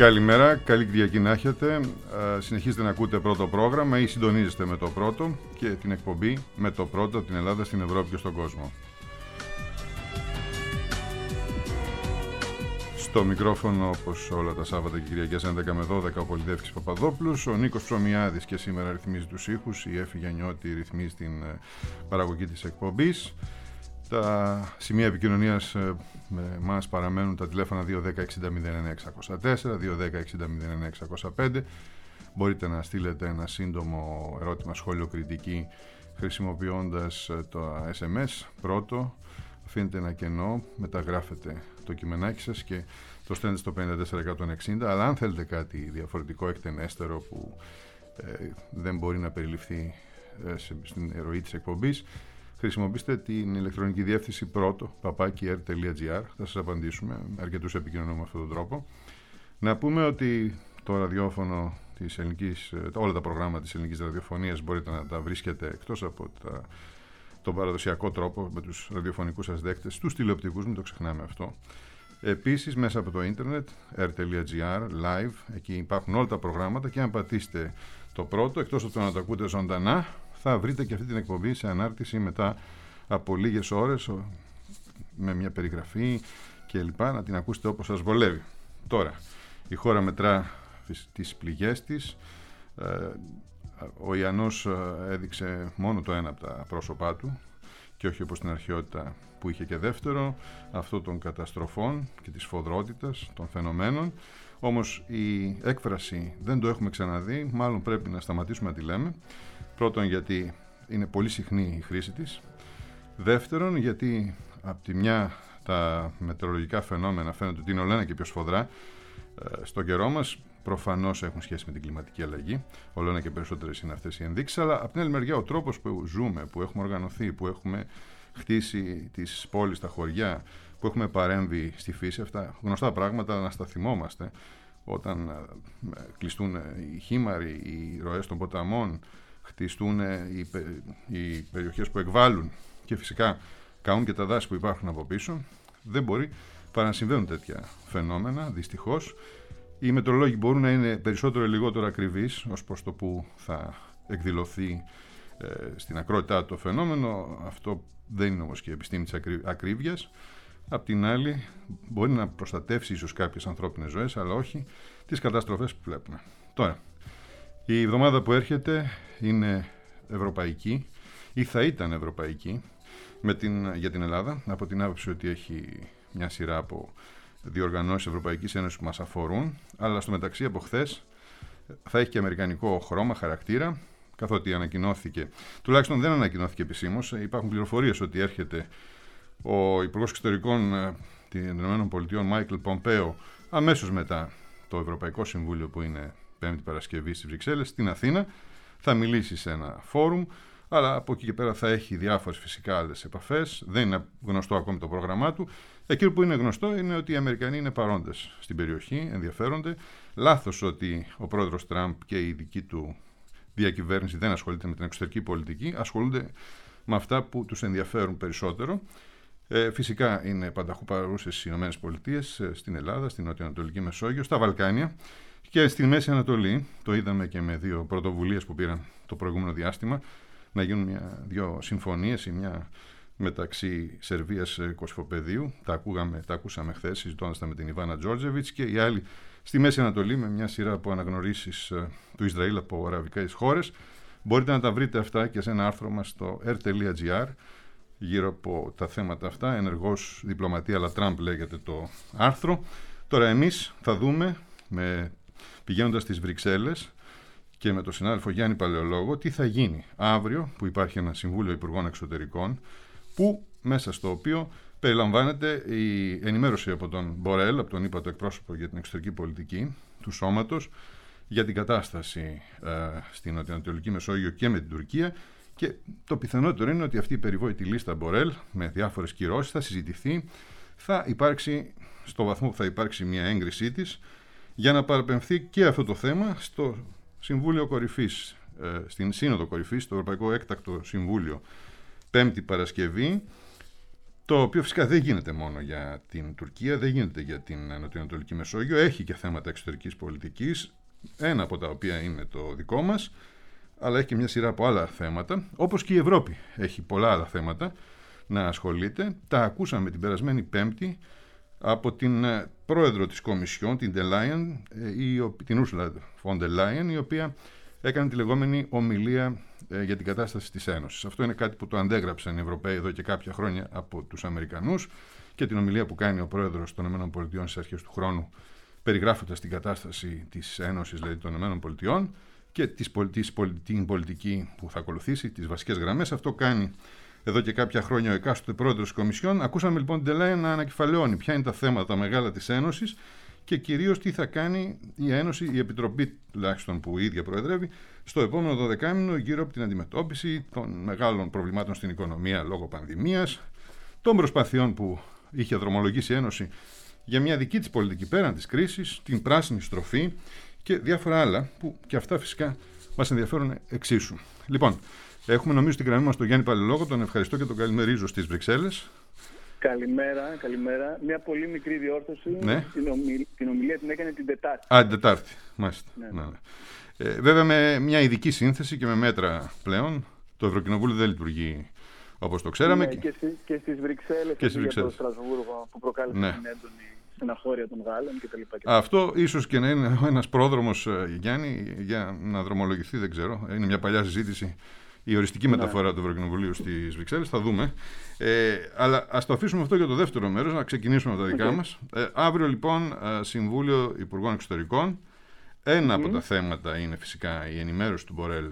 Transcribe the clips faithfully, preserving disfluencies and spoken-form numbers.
Καλημέρα, καλή Κυριακή να έχετε. Συνεχίζετε να ακούτε πρώτο πρόγραμμα ή συντονίζεστε με το πρώτο και την εκπομπή με το πρώτο από την Ελλάδα στην Ευρώπη και στον κόσμο. Στο μικρόφωνο, όπως όλα τα Σάββατα και Κυριακές έντεκα με δώδεκα, ο Πολυδεύκης Παπαδόπουλος, ο Νίκος Ψωμιάδης και σήμερα ρυθμίζει τους ήχους, η Έφη Γιαννιώτη ρυθμίζει την παραγωγή της εκπομπής. Τα σημεία επικοινωνίας με εμάς παραμένουν τα τηλέφωνα δύο ένα μηδέν εξήντα μηδέν εννιά εξακόσια τέσσερα, δύο ένα μηδέν εξήντα μηδέν εννιά εξακόσια πέντε. Μπορείτε να στείλετε ένα σύντομο ερώτημα, σχόλιο, κριτική χρησιμοποιώντας το ες εμ ες πρώτο. Αφήνετε ένα κενό, μεταγράφετε το κειμενάκι σας και το στέλνετε στο πέντε τέσσερα εκατόν εξήντα. Αλλά αν θέλετε κάτι διαφορετικό, εκτενέστερο που ε, δεν μπορεί να περιληφθεί ε, σε, στην ροή της εκπομπής, χρησιμοποιήστε την ηλεκτρονική διεύθυνση πρώτο παπάκι ερ τελεία τζι άρ. Θα σας απαντήσουμε. Αρκετούς επικοινωνούμε με αυτόν τον τρόπο. Να πούμε ότι το ραδιόφωνο της ελληνικής, όλα τα προγράμματα της ελληνικής ραδιοφωνίας μπορείτε να τα βρίσκετε εκτός από τα, τον παραδοσιακό τρόπο με τους ραδιοφωνικούς σας δέκτες, τους τηλεοπτικούς, μην το ξεχνάμε αυτό. Επίσης μέσα από το ίντερνετ ερ τελεία τζι άρ live, εκεί υπάρχουν όλα τα προγράμματα και αν πατήσετε το πρώτο, εκτός από το να το ακούτε ζωντανά, θα βρείτε και αυτή την εκπομπή σε ανάρτηση μετά από λίγες ώρες με μια περιγραφή και λοιπά, να την ακούσετε όπως σας βολεύει. Τώρα, η χώρα μετρά τις πληγές της. Ο Ιαννός έδειξε μόνο το ένα από τα πρόσωπά του και όχι όπως την αρχαιότητα που είχε και δεύτερο, αυτό των καταστροφών και της φοδρότητας των φαινομένων. Όμως η έκφραση δεν το έχουμε ξαναδεί, μάλλον πρέπει να σταματήσουμε να τη λέμε. Πρώτον, γιατί είναι πολύ συχνή η χρήση της. Δεύτερον, γιατί από τη μια τα μετεωρολογικά φαινόμενα φαίνεται ότι είναι όλο ένα και πιο σφοδρά στον καιρό μας. Προφανώς έχουν σχέση με την κλιματική αλλαγή. Όλο ένα και περισσότερες είναι αυτές οι ενδείξεις. Αλλά από την άλλη μεριά, ο τρόπος που ζούμε, που έχουμε οργανωθεί, που έχουμε χτίσει τις πόλεις, τα χωριά, που έχουμε παρέμβει στη φύση, αυτά γνωστά πράγματα να στα θυμόμαστε όταν κλειστούν οι χήμαροι, οι ροές των ποταμών, χτιστούν οι, οι περιοχές που εκβάλλουν και φυσικά καούν και τα δάση που υπάρχουν από πίσω. Δεν μπορεί παρά να συμβαίνουν τέτοια φαινόμενα, δυστυχώς. Οι μετεωρολόγοι μπορούν να είναι περισσότερο ή λιγότερο ακριβείς ως προς το που θα εκδηλωθεί ε, στην ακρότητά το φαινόμενο. Αυτό δεν είναι όμως και επιστήμη της ακρί, ακρίβειας. Απ' την άλλη μπορεί να προστατεύσει ίσως κάποιες ανθρώπινες ζωές, αλλά όχι τις καταστροφές που βλέπουμε. Τώρα, η εβδομάδα που έρχεται είναι ευρωπαϊκή ή θα ήταν ευρωπαϊκή με την, για την Ελλάδα, από την άποψη ότι έχει μια σειρά από διοργανώσεις Ευρωπαϊκής Ένωσης που μας αφορούν, αλλά στο μεταξύ από χθες θα έχει και αμερικανικό χρώμα, χαρακτήρα, καθότι ανακοινώθηκε, τουλάχιστον δεν ανακοινώθηκε επισήμως, υπάρχουν πληροφορίες ότι έρχεται ο Υπουργός Εξωτερικών των ΗΠΑ, Μάικλ Πομπέο, αμέσως μετά το Ευρωπαϊκό Συμβούλιο που είναι Πέμπτη Παρασκευή στις Βρυξέλλες, στην Αθήνα, θα μιλήσει σε ένα φόρουμ, αλλά από εκεί και πέρα θα έχει διάφορες φυσικά άλλες επαφές. Δεν είναι γνωστό ακόμη το πρόγραμμά του. Εκείνο που είναι γνωστό είναι ότι οι Αμερικανοί είναι παρόντες στην περιοχή, ενδιαφέρονται. Λάθος ότι ο πρόεδρος Τραμπ και η δική του διακυβέρνηση δεν ασχολείται με την εξωτερική πολιτική, ασχολούνται με αυτά που τους ενδιαφέρουν περισσότερο. Ε, φυσικά είναι πανταχού παρούσες στις ΗΠΑ, στην Ελλάδα, στην Νοτιοανατολική Μεσόγειο, στα Βαλκάνια και στη Μέση Ανατολή. Το είδαμε και με δύο πρωτοβουλίες που πήραν το προηγούμενο διάστημα, να γίνουν μια, δύο συμφωνίες ή μια μεταξύ Σερβίας και Κωσυφοπεδίου. Τα, ακούγαμε, τα ακούσαμε χθες συζητώντας τα με την Ιβάνα Τζόρτζεβιτς, και η άλλη στη Μέση Ανατολή με μια σειρά από αναγνωρίσεις του Ισραήλ από αραβικές χώρες. Μπορείτε να τα βρείτε αυτά και σε ένα άρθρο μας στο ερ τελεία τζι άρ γύρω από τα θέματα αυτά. Ενεργός διπλωματία αλλά Τραμπ λέγεται το άρθρο. Τώρα εμείς θα δούμε, με, πηγαίνοντας στις Βρυξέλλες και με τον συνάδελφο Γιάννη Παλαιολόγο, τι θα γίνει αύριο που υπάρχει ένα Συμβούλιο Υπουργών Εξωτερικών, που μέσα στο οποίο περιλαμβάνεται η ενημέρωση από τον Μπορέλ, από τον ύπατο εκπρόσωπο για την εξωτερική πολιτική του σώματος, για την κατάσταση ε, στην Νοτιοανατολική Μεσόγειο και με την Τουρκία, και το πιθανότερο είναι ότι αυτή η περιβόητη λίστα Μπορέλ με διάφορες κυρώσεις θα συζητηθεί, θα υπάρξει, στο βαθμό που θα υπάρξει μια έγκρισή της, για να παραπεμφθεί και αυτό το θέμα στο Συμβούλιο Κορυφής, ε, στην Σύνοδο Κορυφής, στο Ευρωπαϊκό Έκτακτο Συμβούλιο, Πέμπτη Παρασκευή. Το οποίο φυσικά δεν γίνεται μόνο για την Τουρκία, δεν γίνεται για την Νοτιοανατολική Μεσόγειο, έχει και θέματα εξωτερικής πολιτικής, ένα από τα οποία είναι το δικό μας, αλλά έχει και μια σειρά από άλλα θέματα, όπως και η Ευρώπη έχει πολλά άλλα θέματα να ασχολείται. Τα ακούσαμε την περασμένη Πέμπτη από την πρόεδρο της Κομισιόν, την, Leyen, την Ursula von der Leyen, η οποία έκανε τη λεγόμενη ομιλία για την κατάσταση της Ένωσης. Αυτό είναι κάτι που το αντέγραψαν οι Ευρωπαίοι εδώ και κάποια χρόνια από τους Αμερικανούς, και την ομιλία που κάνει ο πρόεδρος των ΗΠΑ στις αρχές του χρόνου, περιγράφοντας την κατάσταση της Ένωσης, δηλαδή των ΗΠΑ, και την πολιτική που θα ακολουθήσει, τις βασικές γραμμές. Αυτό κάνει εδώ και κάποια χρόνια ο εκάστοτε πρόεδρος της Κομισιόν. Ακούσαμε λοιπόν την Ντελάιεν να ανακεφαλαιώνει ποια είναι τα θέματα μεγάλα της Ένωσης και κυρίως τι θα κάνει η Ένωση, η Επιτροπή τουλάχιστον που η ίδια προεδρεύει, στο επόμενο δωδεκάμηνο γύρω από την αντιμετώπιση των μεγάλων προβλημάτων στην οικονομία λόγω πανδημίας, των προσπαθειών που είχε δρομολογήσει η Ένωση για μια δική της πολιτική πέραν της κρίσης, την πράσινη στροφή και διάφορα άλλα που και αυτά φυσικά μας ενδιαφέρουν εξίσου. Λοιπόν, έχουμε νομίζω την γραμμή μας τον Γιάννη Παλαιολόγο, τον ευχαριστώ και τον καλημερίζω στις Βρυξέλλες. Καλημέρα, καλημέρα. Μια πολύ μικρή διόρθωση. Ναι. Την, ομιλ... την ομιλία την έκανε την Τετάρτη. Α, την Τετάρτη, μάλιστα. Ναι. Ναι, ναι. Ε, βέβαια με μια ειδική σύνθεση και με μέτρα πλέον. Το Ευρωκοινοβούλιο δεν λειτουργεί όπως το ξέραμε. Ναι, και, και, και στις Βρυξέλλες και, και στο Στρασβούργο που προκάλεσε ναι. την έντονη στεναχώρια των Γάλλων κτλ. Αυτό ίσως και να είναι ένας πρόδρομος, Γιάννη, για να δρομολογηθεί, δεν ξέρω. Είναι μια παλιά συζήτηση. Η οριστική ναι. μεταφορά του Ευρωκοινοβουλίου στις Βρυξέλλες, θα δούμε. Ε, αλλά ας το αφήσουμε αυτό για το δεύτερο μέρος, να ξεκινήσουμε από τα δικά okay. μας. Ε, αύριο λοιπόν Συμβούλιο Υπουργών Εξωτερικών. Ένα mm. από τα θέματα είναι φυσικά η ενημέρωση του Μπορέλ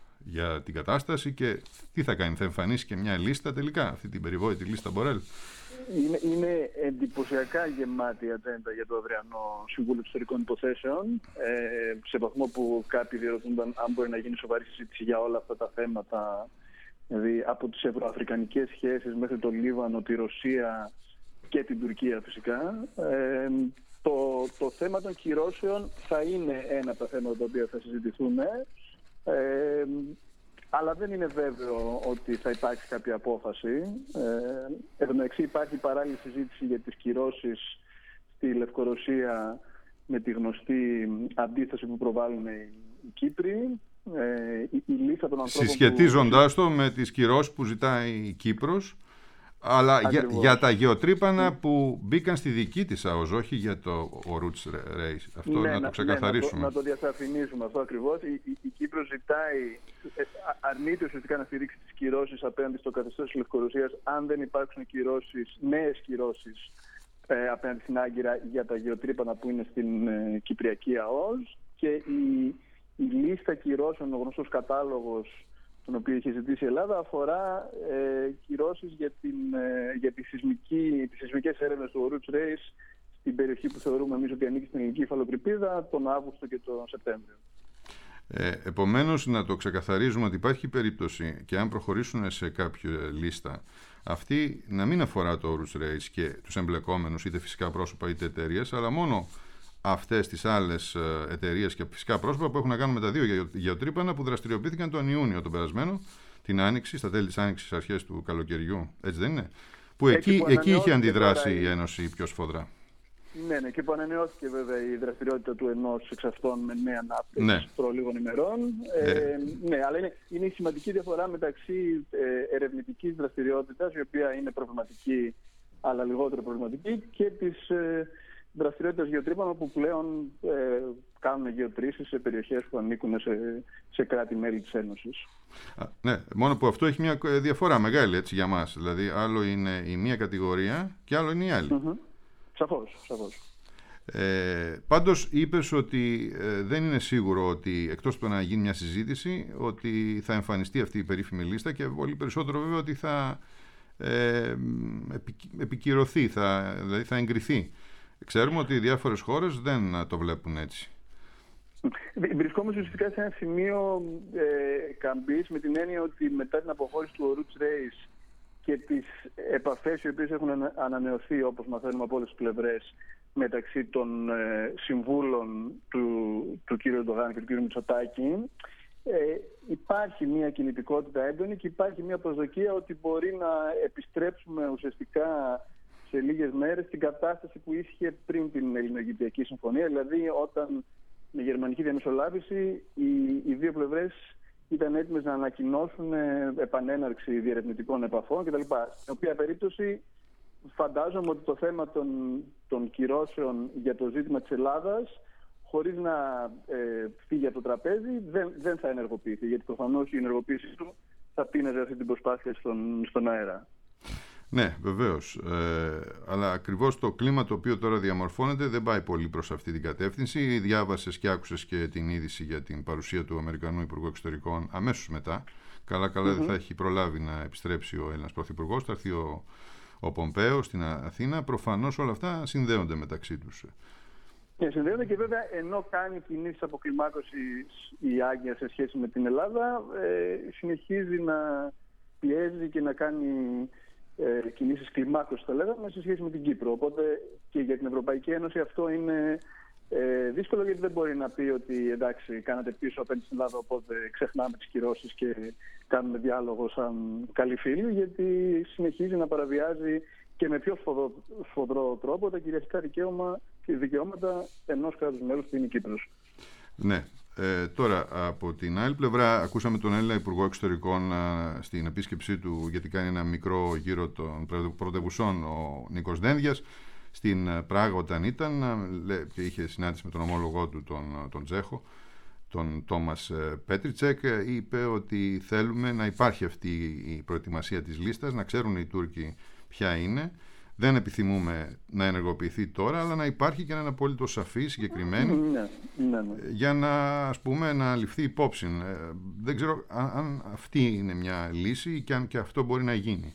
για την κατάσταση και τι θα κάνει, θα εμφανίσει και μια λίστα τελικά, αυτή την περιβόητη λίστα Μπορέλ. Είναι, είναι εντυπωσιακά γεμάτη η ατζέντα για το αυριανό Συμβούλιο Εξωτερικών Υποθέσεων, ε, σε βαθμό που κάποιοι διερωτούνταν αν μπορεί να γίνει σοβαρή συζήτηση για όλα αυτά τα θέματα, δηλαδή από τις ευρωαφρικανικές σχέσεις μέχρι το Λίβανο, τη Ρωσία και την Τουρκία φυσικά. Ε, το, το θέμα των κυρώσεων θα είναι ένα από τα θέματα τα οποία θα συζητηθούν. Ε, αλλά δεν είναι βέβαιο ότι θα υπάρξει κάποια απόφαση. Ε, Εν τω μεταξύ υπάρχει παράλληλη συζήτηση για τις κυρώσεις στη Λευκορωσία με τη γνωστή αντίθεση που προβάλλουν οι Κύπροι. Ε, η, η λίστα των ανθρώπων Συσχετίζοντάς που... το με τις κυρώσεις που ζητάει η Κύπρος, αλλά για, για τα γεωτρύπανα που μπήκαν στη δική της ΑΟΣ, όχι για το Roots Race. Αυτό ναι, να το ξεκαθαρίσουμε. Ναι, να, το, να το διασαφηνίσουμε αυτό ακριβώς. Η, η, η Κύπρος ζητάει, αρνείται ουσιαστικά να στηρίξει τις κυρώσεις απέναντι στο καθεστώς της Λευκορωσίας αν δεν υπάρξουν κυρώσεις, νέες κυρώσεις ε, απέναντι στην Άγκυρα για τα γεωτρύπανα που είναι στην ε, Κυπριακή ΑΟΣ. Και η, η λίστα κυρώσεων, ο γνωστός κατάλογος τον οποίο είχε ζητήσει η Ελλάδα, αφορά ε, κυρώσεις για, την, ε, για τη σεισμική, τις σεισμικές έρευνες του Roots Race στην περιοχή που θεωρούμε εμείς ότι ανήκει στην ελληνική υφαλοκρηπίδα τον Αύγουστο και τον Σεπτέμβριο. Ε, επομένως, να το ξεκαθαρίζουμε ότι υπάρχει περίπτωση και αν προχωρήσουν σε κάποια λίστα αυτή να μην αφορά το Roots Race και τους εμπλεκόμενους, είτε φυσικά πρόσωπα είτε εταιρείες, αλλά μόνο αυτές τις άλλες εταιρείες και φυσικά πρόσωπα που έχουν να κάνουν με τα δύο γεωτρύπανα που δραστηριοποιήθηκαν τον Ιούνιο τον περασμένο, την Άνοιξη, στα τέλη της Άνοιξης, αρχές του καλοκαιριού. Έτσι δεν είναι? Που εκεί, που εκεί είχε αντιδράσει η Ένωση πιο σφοδρά. Ναι, ναι, και που ανανεώθηκε βέβαια η δραστηριότητα του ενός εξ αυτών με νέα ανάπτυξη ναι. προ λίγων ημερών. Ε, ε, ναι, αλλά είναι, είναι η σημαντική διαφορά μεταξύ ε, ερευνητικής δραστηριότητας, η οποία είναι προβληματική αλλά λιγότερο προβληματική, και της ε, δραστηριότητας γεωτρύπανα που πλέον ε, κάνουν γεωτρήσεις σε περιοχές που ανήκουν σε, σε κράτη-μέλη της Ένωσης. Α, ναι, μόνο που αυτό έχει μια διαφορά μεγάλη έτσι, για μας. Δηλαδή, άλλο είναι η μία κατηγορία και άλλο είναι η άλλη. Mm-hmm. Σαφώς, σαφώς. Ε, πάντως είπες ότι ε, δεν είναι σίγουρο ότι εκτός από να γίνει μια συζήτηση ότι θα εμφανιστεί αυτή η περίφημη λίστα, και πολύ περισσότερο βέβαια ότι θα ε, επικυρωθεί, θα, δηλαδή θα εγκριθεί. Ξέρουμε ότι οι διάφορες χώρες δεν το βλέπουν έτσι. Βρισκόμαστε ουσιαστικά σε ένα σημείο ε, καμπής, με την έννοια ότι μετά την αποχώρηση του Roots Race και τις επαφές οι οποίες έχουν ανανεωθεί, όπως μαθαίνουμε από όλες τις πλευρές, μεταξύ των ε, συμβούλων του, του κ. Ερντογάν και του κ. Μητσοτάκη, Ε, υπάρχει μια κινητικότητα έντονη και υπάρχει μια προσδοκία ότι μπορεί να επιστρέψουμε ουσιαστικά σε λίγες μέρες στην κατάσταση που ίσχυε πριν την Ελληνοαιγυπτιακή Συμφωνία, δηλαδή όταν με γερμανική διαμεσολάβηση οι, οι δύο πλευρές ήταν έτοιμες να ανακοινώσουν επανέναρξη διερευνητικών επαφών κτλ. Στην οποία περίπτωση φαντάζομαι ότι το θέμα των, των κυρώσεων για το ζήτημα της Ελλάδας, χωρίς να ε, φύγει από το τραπέζι, δεν, δεν θα ενεργοποιηθεί, γιατί προφανώς η ενεργοποίησή του θα πίναζε αυτή την προσπάθεια στον, στον αέρα. Ναι, βεβαίως. Ε, αλλά ακριβώς το κλίμα το οποίο τώρα διαμορφώνεται δεν πάει πολύ προς αυτή την κατεύθυνση. Διάβασες και άκουσες και την είδηση για την παρουσία του Αμερικανού Υπουργού Εξωτερικών αμέσως μετά. Καλά-καλά mm-hmm. δεν θα έχει προλάβει να επιστρέψει ο Έλληνας Πρωθυπουργός. Θα έρθει ο, ο Πομπέο στην Αθήνα. Προφανώς όλα αυτά συνδέονται μεταξύ τους. Και συνδέονται και βέβαια ενώ κάνει κινήσεις αποκλιμάκωσης η Άγκια σε σχέση με την Ελλάδα, ε, συνεχίζει να πιέζει και να κάνει ε, κινήσεις κλιμάκωσης, θα λέγαμε, σε σχέση με την Κύπρο. Οπότε και για την Ευρωπαϊκή Ένωση αυτό είναι ε, δύσκολο, γιατί δεν μπορεί να πει ότι εντάξει, κάνατε πίσω απέναντι στην Ελλάδα, οπότε ξεχνάμε τις κυρώσεις και κάνουμε διάλογο σαν καλοί φίλοι, γιατί συνεχίζει να παραβιάζει και με πιο σφοδρό, σφοδρό τρόπο τα κυριαρχικά δικαίωμα και δικαιώματα ενός κράτους μέλους που είναι η Κύπρος. Ναι. Ε, τώρα, από την άλλη πλευρά, ακούσαμε τον Έλληνα Υπουργό Εξωτερικών α, στην επίσκεψή του, γιατί κάνει ένα μικρό γύρο των πρωτευουσών, ο Νίκος Δένδιας, στην Πράγα όταν ήταν α, λέ, και είχε συνάντηση με τον ομόλογό του, τον, τον Τσέχο, τον Τόμας Πέτριτσεκ. Είπε ότι θέλουμε να υπάρχει αυτή η προετοιμασία της λίστας, να ξέρουν οι Τούρκοι ποια είναι. Δεν επιθυμούμε να ενεργοποιηθεί τώρα, αλλά να υπάρχει και ένα απόλυτο σαφή, συγκεκριμένη, ναι, ναι, ναι. για να, ας πούμε, να ληφθεί υπόψη. Δεν ξέρω αν, αν αυτή είναι μια λύση και αν και αυτό μπορεί να γίνει.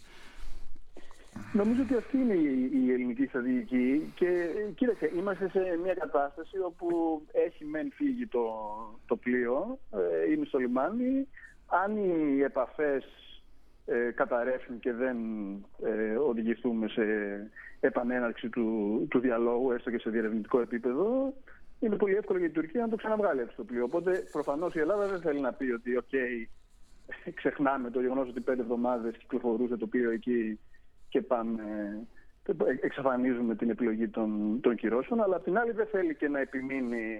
Νομίζω ότι αυτή είναι η, η ελληνική στρατηγική και κοίταξε, είμαστε σε μια κατάσταση όπου έχει μεν φύγει το, το πλοίο, ε, είναι στο λιμάνι. Αν οι επαφές Ε, καταρρεύσουν και δεν ε, οδηγηθούμε σε επανέναρξη του, του διαλόγου, έστω και σε διερευνητικό επίπεδο, είναι πολύ εύκολο για την Τουρκία να το ξαναβγάλει αυτό το πλοίο. Οπότε προφανώς η Ελλάδα δεν θέλει να πει ότι οκ, okay, ξεχνάμε το γεγονός ότι πέντε εβδομάδες κυκλοφορούσε το πλοίο εκεί και πάμε, εξαφανίζουμε την επιλογή των, των κυρώσεων, αλλά απ' την άλλη δεν θέλει και να επιμείνει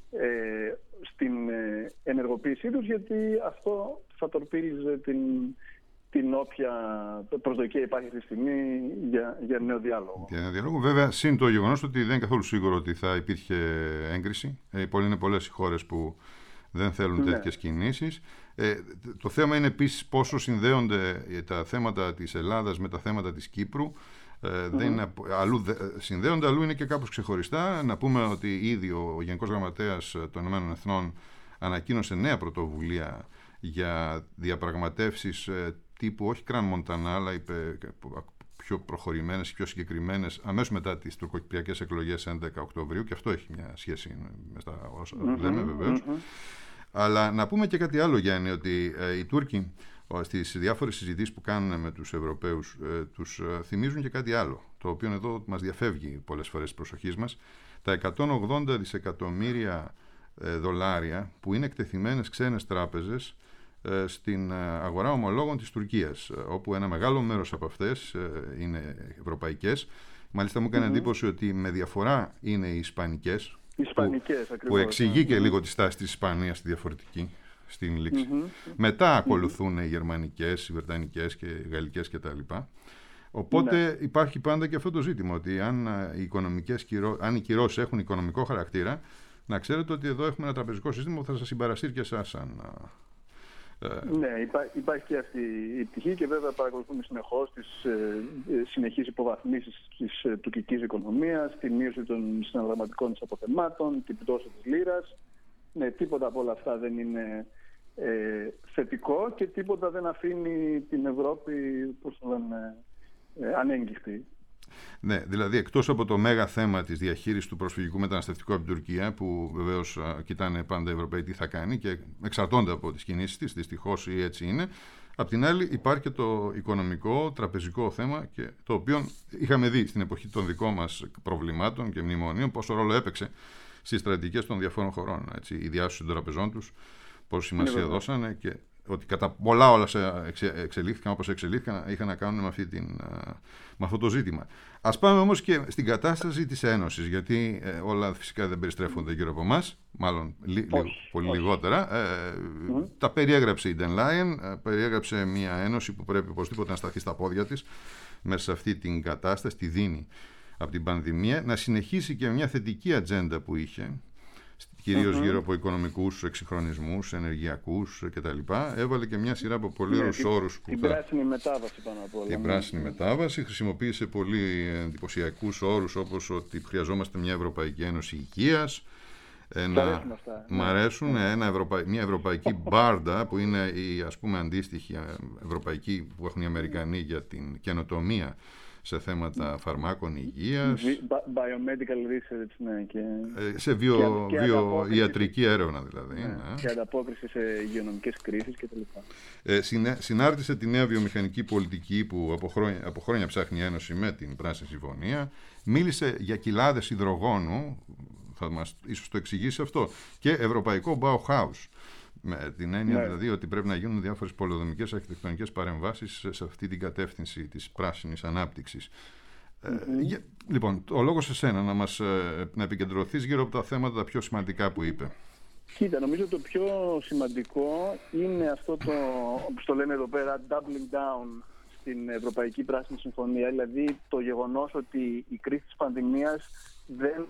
ε, στην ε, ενεργοποίησή τους, γιατί αυτό θα τορπίλιζε την την όποια προσδοκία υπάρχει αυτή τη στιγμή για, για νέο διάλογο. Για νέο διάλογο. Βέβαια, συν το γεγονός ότι δεν είναι καθόλου σίγουρο ότι θα υπήρχε έγκριση. Ε, είναι πολλές οι χώρες που δεν θέλουν ναι. τέτοιες κινήσεις. Ε, το θέμα είναι επίσης πόσο συνδέονται τα θέματα της Ελλάδας με τα θέματα της Κύπρου. Ε, mm-hmm. δεν είναι, αλλού δε, συνδέονται, αλλού είναι και κάπως ξεχωριστά. Να πούμε ότι ήδη ο Γενικός Γραμματέας των Ηνωμένων Εθνών ανακοίνωσε νέα πρωτοβουλία για διαπραγματεύσεις ε, τύπου όχι Κραν Μοντανά, αλλά είπε πιο προχωρημένες, πιο συγκεκριμένες, αμέσως μετά τις τουρκοκυπριακές εκλογές έντεκα Οκτωβρίου, και αυτό έχει μια σχέση με τα όσα mm-hmm, λέμε βεβαίως. Mm-hmm. Αλλά να πούμε και κάτι άλλο, Γιάννη, ότι ε, οι Τούρκοι στις διάφορες συζητήσεις που κάνουν με τους Ευρωπαίους ε, τους ε, θυμίζουν και κάτι άλλο, το οποίο εδώ μας διαφεύγει πολλές φορές της προσοχής μας. Τα εκατόν ογδόντα δισεκατομμύρια ε, δολάρια που είναι εκτεθειμένες ξένες τράπεζες στην αγορά ομολόγων της Τουρκίας, όπου ένα μεγάλο μέρος από αυτές είναι ευρωπαϊκές. Μάλιστα μου έκανε mm-hmm. εντύπωση ότι με διαφορά είναι οι ισπανικές, ισπανικές που, ακριβώς, που εξηγεί mm-hmm. και λίγο τη στάση της Ισπανίας τη διαφορετική στην λήξη. Mm-hmm. Μετά ακολουθούν οι γερμανικές, οι βρετανικές και οι γαλλικές κτλ. Οπότε mm-hmm. υπάρχει πάντα και αυτό το ζήτημα, ότι αν οι, οικονομικές κυρώ... αν οι κυρώσεις έχουν οικονομικό χαρακτήρα, να ξέρετε ότι εδώ έχουμε ένα τραπεζικό σύστημα που θα σας συμπαρασύρει και εσάς σαν... Ναι, υπά, υπάρχει και αυτή η πτυχή και βέβαια παρακολουθούμε συνεχώς τις ε, συνεχείς υποβαθμίσεις της ε, τουρκικής οικονομίας, τη μείωση των συναλλαγματικών της αποθεμάτων, την πτώση της λίρας. Ναι, τίποτα από όλα αυτά δεν είναι ε, θετικό και τίποτα δεν αφήνει την Ευρώπη, πώς το λένε, ε, ανέγκυχτη. Ναι, δηλαδή εκτός από το μέγα θέμα της διαχείρισης του προσφυγικού μεταναστευτικού από την Τουρκία, που βεβαίως α, κοιτάνε πάντα οι Ευρωπαίοι τι θα κάνει και εξαρτώνται από τις κινήσεις της, δυστυχώς ή έτσι είναι. Απ' την άλλη υπάρχει και το οικονομικό, τραπεζικό θέμα, και το οποίο είχαμε δει στην εποχή των δικών μας προβλημάτων και μνημονίων πόσο ρόλο έπαιξε στις στρατηγικές των διαφόρων χωρών. Έτσι, η διάσωση των τραπεζών τους, πόση σημασία ναι, δώσανε και ότι κατά πολλά όλα εξελίχθηκαν όπως εξελίχθηκαν είχαν να κάνουν με, αυτή την, με αυτό το ζήτημα. Ας πάμε όμως και στην κατάσταση της Ένωσης, γιατί ε, όλα φυσικά δεν περιστρέφονται γύρω από εμάς, μάλλον λι, λι, πολύ όχι. λιγότερα. Ε, mm-hmm. Τα περιέγραψε η Ντερ Λάιεν, περιέγραψε μια Ένωση που πρέπει οπωσδήποτε να σταθεί στα πόδια της μέσα σε αυτή την κατάσταση, τη δίνει από την πανδημία, να συνεχίσει και μια θετική ατζέντα που είχε, κυρίως mm-hmm. γύρω από οικονομικούς εξυγχρονισμούς, ενεργειακούς κτλ. Έβαλε και μια σειρά από πολλούς yeah, όρους. Την θα... πράσινη μετάβαση πάνω από όλα. Την ναι. πράσινη μετάβαση. Χρησιμοποίησε πολύ εντυπωσιακούς όρους, όπως ότι χρειαζόμαστε μια Ευρωπαϊκή Ένωση Οικείας. Ένα... Μ' αρέσουν yeah. ένα Ευρωπα... μια Ευρωπαϊκή Μπάρντα, που είναι η ας πούμε αντίστοιχη ευρωπαϊκή που έχουν οι Αμερικανοί για την καινοτομία σε θέματα φαρμάκων υγείας, biomedical research, ναι, και σε βιο, και, βιο, και ιατρική έρευνα δηλαδή. Ναι, ναι. Και ανταπόκριση σε υγειονομικές κρίσεις κτλ. Ε, συνάρτησε τη νέα βιομηχανική πολιτική που από χρόνια, από χρόνια ψάχνει η Ένωση με την Πράσινη Συμφωνία. Μίλησε για κοιλάδες υδρογόνου, θα μας ίσως το εξηγήσει αυτό, και ευρωπαϊκό Bauhaus. Με την έννοια ναι. δηλαδή ότι πρέπει να γίνουν διάφορες πολεοδομικές αρχιτεκτονικές παρεμβάσεις σε αυτή την κατεύθυνση της πράσινης ανάπτυξης. Mm-hmm. Ε, λοιπόν, ο λόγος σε σένα να μας να επικεντρωθείς γύρω από τα θέματα τα πιο σημαντικά που είπε. Κοίτα, νομίζω το πιο σημαντικό είναι αυτό το, όπως το λένε εδώ πέρα, doubling down στην Ευρωπαϊκή Πράσινη Συμφωνία, δηλαδή το γεγονός ότι η κρίση της πανδημίας δεν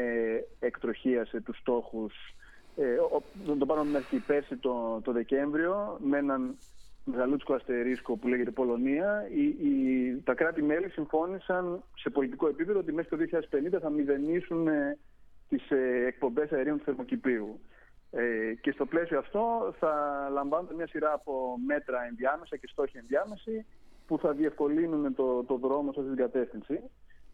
ε, εκτροχίασε τους στόχους. Ε, το πάρουμε μέχρι πέρσι το, το Δεκέμβριο με έναν μεγαλούτσικο αστερίσκο που λέγεται Πολωνία. Η, η, τα κράτη-μέλη συμφώνησαν σε πολιτικό επίπεδο ότι μέχρι το δύο χιλιάδες πενήντα θα μηδενίσουν ε, τις ε, εκπομπές αερίων του θερμοκηπίου. Ε, και στο πλαίσιο αυτό θα λαμβάνονται μια σειρά από μέτρα ενδιάμεσα και στόχοι ενδιάμεση που θα διευκολύνουν το, το δρόμο σε αυτή την κατεύθυνση.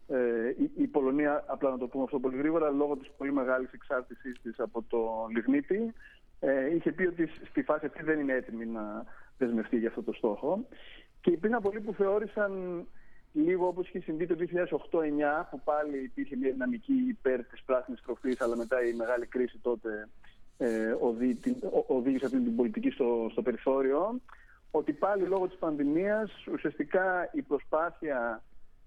Ε, η, η Πολωνία, απλά να το πούμε αυτό πολύ γρήγορα, λόγω της πολύ μεγάλης εξάρτησής της από το λιγνίτη, ε, είχε πει ότι στη φάση αυτή δεν είναι έτοιμη να δεσμευτεί για αυτό το στόχο. Και υπήρχαν πολλοί που θεώρησαν λίγο όπως είχε συμβεί το δύο χιλιάδες οκτώ εννιά, που πάλι υπήρχε μια δυναμική υπέρ της πράσινης τροφής, αλλά μετά η μεγάλη κρίση τότε ε, οδήγησε αυτή την πολιτική στο, στο περιθώριο, ότι πάλι λόγω της πανδημίας ουσιαστικά η προσπάθεια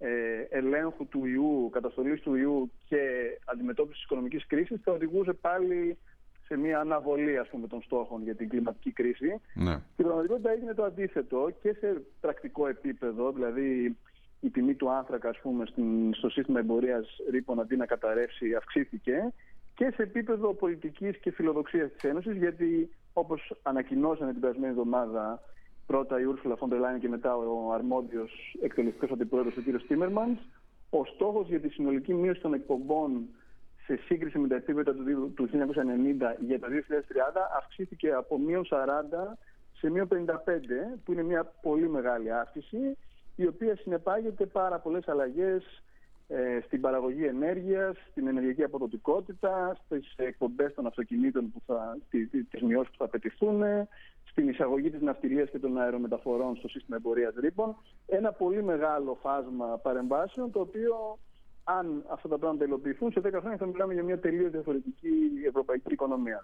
ελέγχου του ιού, καταστολής του ιού και αντιμετώπισης της οικονομικής κρίσης θα οδηγούσε πάλι σε μια αναβολή, ας πούμε, των στόχων για την κλιματική κρίση. Ναι. Στην πραγματικότητα έγινε το αντίθετο και σε πρακτικό επίπεδο, δηλαδή η τιμή του άνθρακα, ας πούμε, στο σύστημα εμπορίας ρήπων αντί να καταρρεύσει αυξήθηκε, και σε επίπεδο πολιτικής και φιλοδοξίας της Ένωσης, γιατί όπως ανακοινώσανε την περασμένη εβδομάδα πρώτα η Ursula von der Leyen και μετά ο αρμόδιος εκτελεστικός αντιπρόεδρος ο κ. Timmermans, ο στόχος για τη συνολική μείωση των εκπομπών σε σύγκριση με τα επίπεδα του χίλια εννιακόσια ενενήντα για το δύο χιλιάδες τριάντα αυξήθηκε από μείον σαράντα σε μείον πενήντα πέντε, που είναι μια πολύ μεγάλη αύξηση, η οποία συνεπάγεται πάρα πολλές αλλαγές ε, στην παραγωγή ενέργειας, στην ενεργειακή αποδοτικότητα, στις εκπομπές των αυτοκινήτων, που θα, τις μειώσεις που θα απαιτηθούν, στην εισαγωγή της ναυτιλίας και των αερομεταφορών στο σύστημα εμπορίας ρήπων. Ένα πολύ μεγάλο φάσμα παρεμβάσεων, το οποίο, αν αυτά τα πράγματα υλοποιηθούν, σε δέκα χρόνια θα μιλάμε για μια τελείως διαφορετική ευρωπαϊκή οικονομία.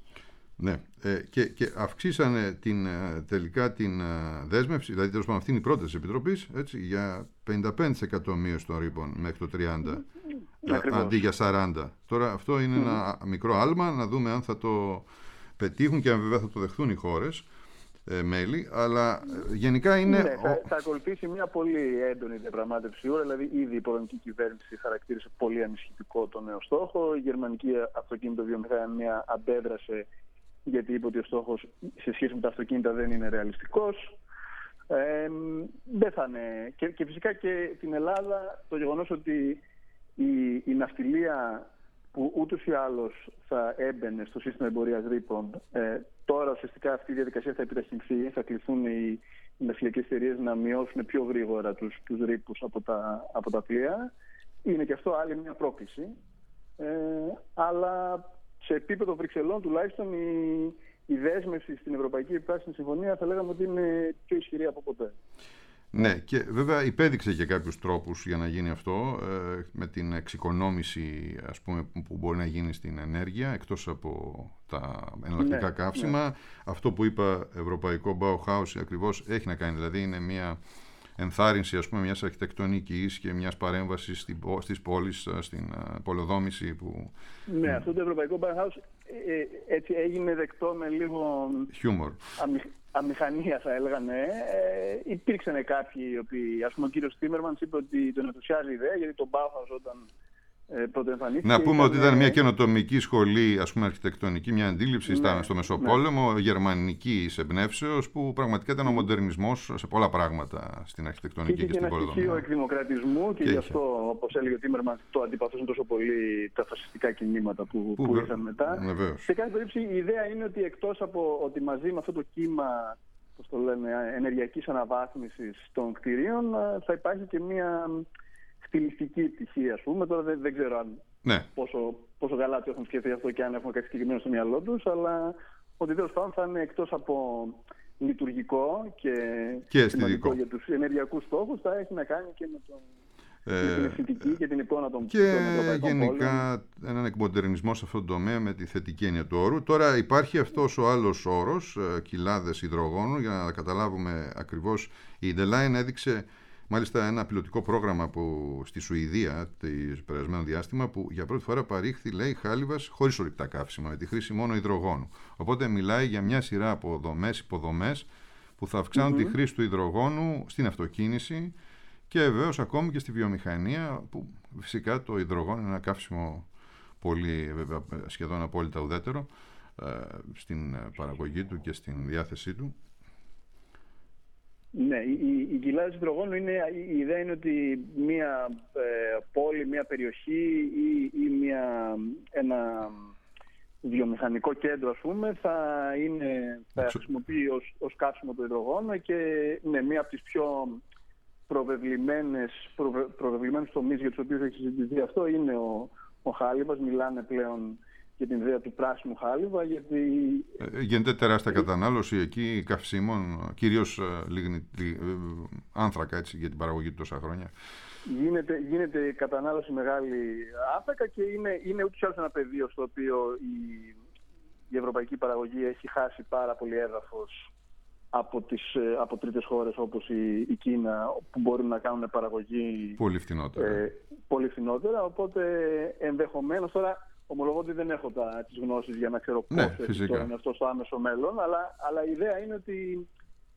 Ναι, ε, και, και αυξήσανε την, τελικά την δέσμευση, δηλαδή τέλος πάντων αυτή είναι η πρόταση της Επιτροπής, έτσι, για πενήντα πέντε τοις εκατό μείωση των ρήπων μέχρι το τριάντα, mm, αντί για σαράντα. Τώρα αυτό είναι mm. ένα μικρό άλμα, να δούμε αν θα το πετύχουν και αν βέβαια θα το δεχθούν οι χώρες ε, μέλη, αλλά ε, γενικά είναι... Ναι, θα, θα ακολουθήσει μια πολύ έντονη διαπραγμάτευση ώρα, δηλαδή ήδη η πολωνική κυβέρνηση χαρακτήρισε πολύ ανησυχητικό το νέο στόχο, η γερμανική αυτοκίνητο-βιομηχανία αντέδρασε γιατί είπε ότι ο στόχος σε σχέση με τα αυτοκίνητα δεν είναι ρεαλιστικός. Ε, δεν θα είναι. Και, και φυσικά και την Ελλάδα το γεγονός ότι η, η ναυτιλία, που ούτως ή άλλως θα έμπαινε στο σύστημα εμπορίας ρήπων, ε, τώρα ουσιαστικά αυτή η διαδικασία θα επιταχυνθεί, θα κληθούν οι, οι ναυτιλιακές εταιρείες να μειώσουν πιο γρήγορα τους, τους ρήπους από τα, από τα πλοία. Είναι και αυτό άλλη μια πρόκληση. Ε, αλλά σε επίπεδο Βρυξελών τουλάχιστον η, η δέσμευση στην Ευρωπαϊκή Πράσινη Συμφωνία θα λέγαμε ότι είναι πιο ισχυρή από ποτέ. Ναι, και βέβαια υπέδειξε και κάποιους τρόπους για να γίνει αυτό, ε, με την εξοικονόμηση, ας πούμε, που μπορεί να γίνει στην ενέργεια, εκτός από τα εναλλακτικά ναι, καύσιμα. Ναι. Αυτό που είπα, ευρωπαϊκό Bauhaus, ακριβώς έχει να κάνει, δηλαδή είναι μια ενθάρρυνση, ας πούμε, μιας αρχιτεκτονικής και μιας παρέμβασης στις πόλεις, στην πολεοδόμηση που... Ναι, αυτό το ευρωπαϊκό Bauhaus ε, έτσι έγινε δεκτό με λίγο χιούμορ. Αμη, αμηχανία, θα έλεγαν. Ε, ε, υπήρξαν κάποιοι οι οποίοι, ας πούμε ο κύριος Τίμερμανς είπε ότι τον ενθουσιάζει η ιδέα, γιατί το Bauhaus όταν ε, πρώτο εμφανίστηκε... Να πούμε ήταν, ότι ήταν μια καινοτομική σχολή, ας πούμε, αρχιτεκτονική, μια αντίληψη ναι, στα, στο Μεσοπόλεμο, ναι. γερμανικής εμπνεύσεως, που πραγματικά ήταν ο μοντερνισμός σε πολλά πράγματα στην αρχιτεκτονική και, και, και στην πολεοδομία. Και είχε ένα στοιχείο εκδημοκρατισμού και, και γι' αυτό, όπως έλεγε ο Τίμερμανς, το αντιπαθούσαν τόσο πολύ τα φασιστικά κινήματα που, που, που ήρθαν μετά. Βεβαίως. Σε κάθε περίπτωση η ιδέα είναι ότι εκτός από ότι μαζί με αυτό το κύμα, πώς το λένε, ενεργειακής αναβάθμισης των κτηρίων, θα υπάρχει και μια στιλιστική πτυχή, ας πούμε. Τώρα δεν, δεν ξέρω αν ναι. πόσο, πόσο καλά το έχουν σκεφτεί αυτό και αν έχουν κάτι συγκεκριμένο στο μυαλό τους, αλλά ότι τέλος πάντων θα είναι εκτός από λειτουργικό και, και σημαντικό για τους ενεργειακούς στόχους, θα έχει να κάνει και με τον... Ε, την αισθητική και την εικόνα των, και των ευρωπαϊκών γενικά πόλεων. Έναν εκμοντερνισμό σε αυτόν τον τομέα με τη θετική έννοια του όρου. Τώρα υπάρχει αυτός ο άλλος όρος, κοιλάδες υδρογόνου, για να καταλάβουμε ακριβώς. Η Indeline έδειξε μάλιστα ένα πιλωτικό πρόγραμμα που στη Σουηδία το περασμένο διάστημα, που για πρώτη φορά παρήχθη, λέει, χάλιβας χωρίς ορυκτά καύσιμα, με τη χρήση μόνο υδρογόνου. Οπότε μιλάει για μια σειρά από δομές, υποδομές που θα αυξάνουν mm-hmm. τη χρήση του υδρογόνου στην αυτοκίνηση και βεβαίως ακόμη και στη βιομηχανία, που φυσικά το υδρογόνο είναι ένα καύσιμο πολύ, βέβαια, σχεδόν απόλυτα ουδέτερο ε, στην παραγωγή του και στην διάθεσή του. Ναι, η, η κοιλάδες υδρογόνου είναι, η ιδέα είναι ότι μια ε, πόλη, μια περιοχή ή, ή μια, ένα βιομηχανικό κέντρο, ας πούμε, θα, είναι, θα χρησιμοποιεί ως, ως καύσιμο το υδρογόνο και ναι, μία από τις πιο προβεβλημένες, προβε, προβεβλημένους τομείς για τους οποίους έχει συζητηθεί αυτό είναι ο, ο χάλιβας. Μιλάνε πλέον για την ιδέα του πράσινου χάλιβα, γιατί... Ε, γίνεται τεράστια κατανάλωση εκεί καυσίμων, κυρίως ε, λίγνη, λί, ε, άνθρακα, έτσι, για την παραγωγή του τόσα χρόνια. Γίνεται, γίνεται κατανάλωση μεγάλη άνθρακα και είναι, είναι ούτως ή άλλως ένα πεδίο στο οποίο η, η ευρωπαϊκή παραγωγή έχει χάσει πάρα πολύ έδαφος από, τις, από τρίτες χώρες όπως η, η Κίνα, που μπορούν να κάνουν παραγωγή πολύ φθηνότερα. Ε, πολύ φθηνότερα, οπότε ενδεχομένως τώρα... Ομολογώ ότι δεν έχω τα, τις γνώσεις για να ξέρω πώς ναι, είναι αυτό στο άμεσο μέλλον, αλλά, αλλά η ιδέα είναι ότι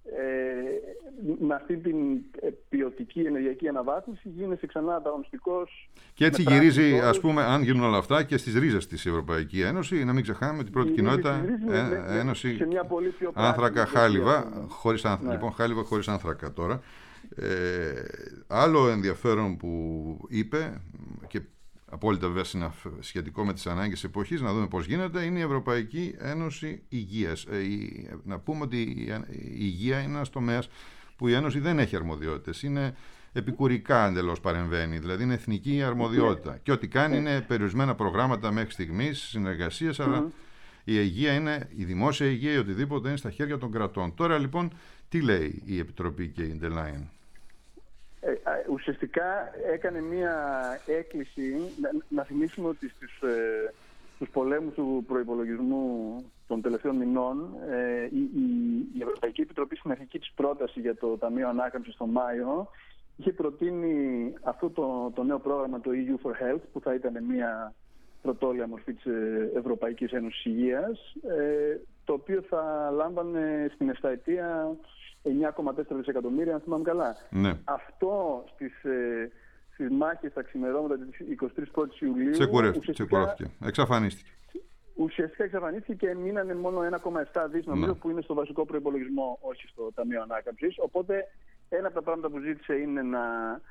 ε, με αυτή την ποιοτική ενεργειακή αναβάθμιση γίνεσαι ξανά ανταγωνιστικός. Και έτσι γυρίζει, όρους. Ας πούμε, αν γίνουν όλα αυτά, και στις ρίζες της Ευρωπαϊκή Ένωση, να μην ξεχνάμε την πρώτη κοινότητα ε, ε, Ένωση σε μια πολύ πιο άνθρακα χάλιβα, χωρίς άνθρακα, ναι. Λοιπόν, χάλιβα χωρίς άνθρακα τώρα. Ε, άλλο ενδιαφέρον που είπε, και απόλυτα βέβαια σχετικό με τις ανάγκες εποχής, να δούμε πώς γίνεται, είναι η Ευρωπαϊκή Ένωση Υγείας. Ε, η, να πούμε ότι η υγεία είναι ένας τομέας που η Ένωση δεν έχει αρμοδιότητες. Είναι επικουρικά εντελώς παρεμβαίνει, δηλαδή είναι εθνική αρμοδιότητα. Yeah. Και ό,τι κάνει yeah. είναι περιορισμένα προγράμματα μέχρι στιγμής, συνεργασίες, mm-hmm. αλλά η υγεία είναι, η δημόσια υγεία ή οτιδήποτε είναι στα χέρια των κρατών. Τώρα λοιπόν, τι λέει η Επιτροπή και η Indeline? Ε, ουσιαστικά έκανε μία έκκληση, να, να θυμίσουμε ότι στους, ε, στους πολέμους του προϋπολογισμού των τελευταίων μηνών ε, η, η, η Ευρωπαϊκή Επιτροπή στην αρχική της πρόταση για το Ταμείο Ανάκαμψης τον Μάιο είχε προτείνει αυτό το, το νέο πρόγραμμα, το E U for Health, που θα ήταν μία πρωτόλια μορφή της Ευρωπαϊκής Ένωσης Υγείας, ε, το οποίο θα λάμβανε στην επταετία εννιά κόμμα τέσσερα δισεκατομμύρια, αν θυμάμαι καλά. Ναι. Αυτό στις, ε, στις μάχες στα ξημερώματα της εικοστή πρώτη Ιουλίου ξεκουρώθηκε, εξαφανίστηκε. Ουσιαστικά εξαφανίστηκε και μείνανε μόνο ένα κόμμα επτά δις, νομίζω, ναι. που είναι στο βασικό προϋπολογισμό, όχι στο Ταμείο Ανάκαμψης. Οπότε ένα από τα πράγματα που ζήτησε είναι να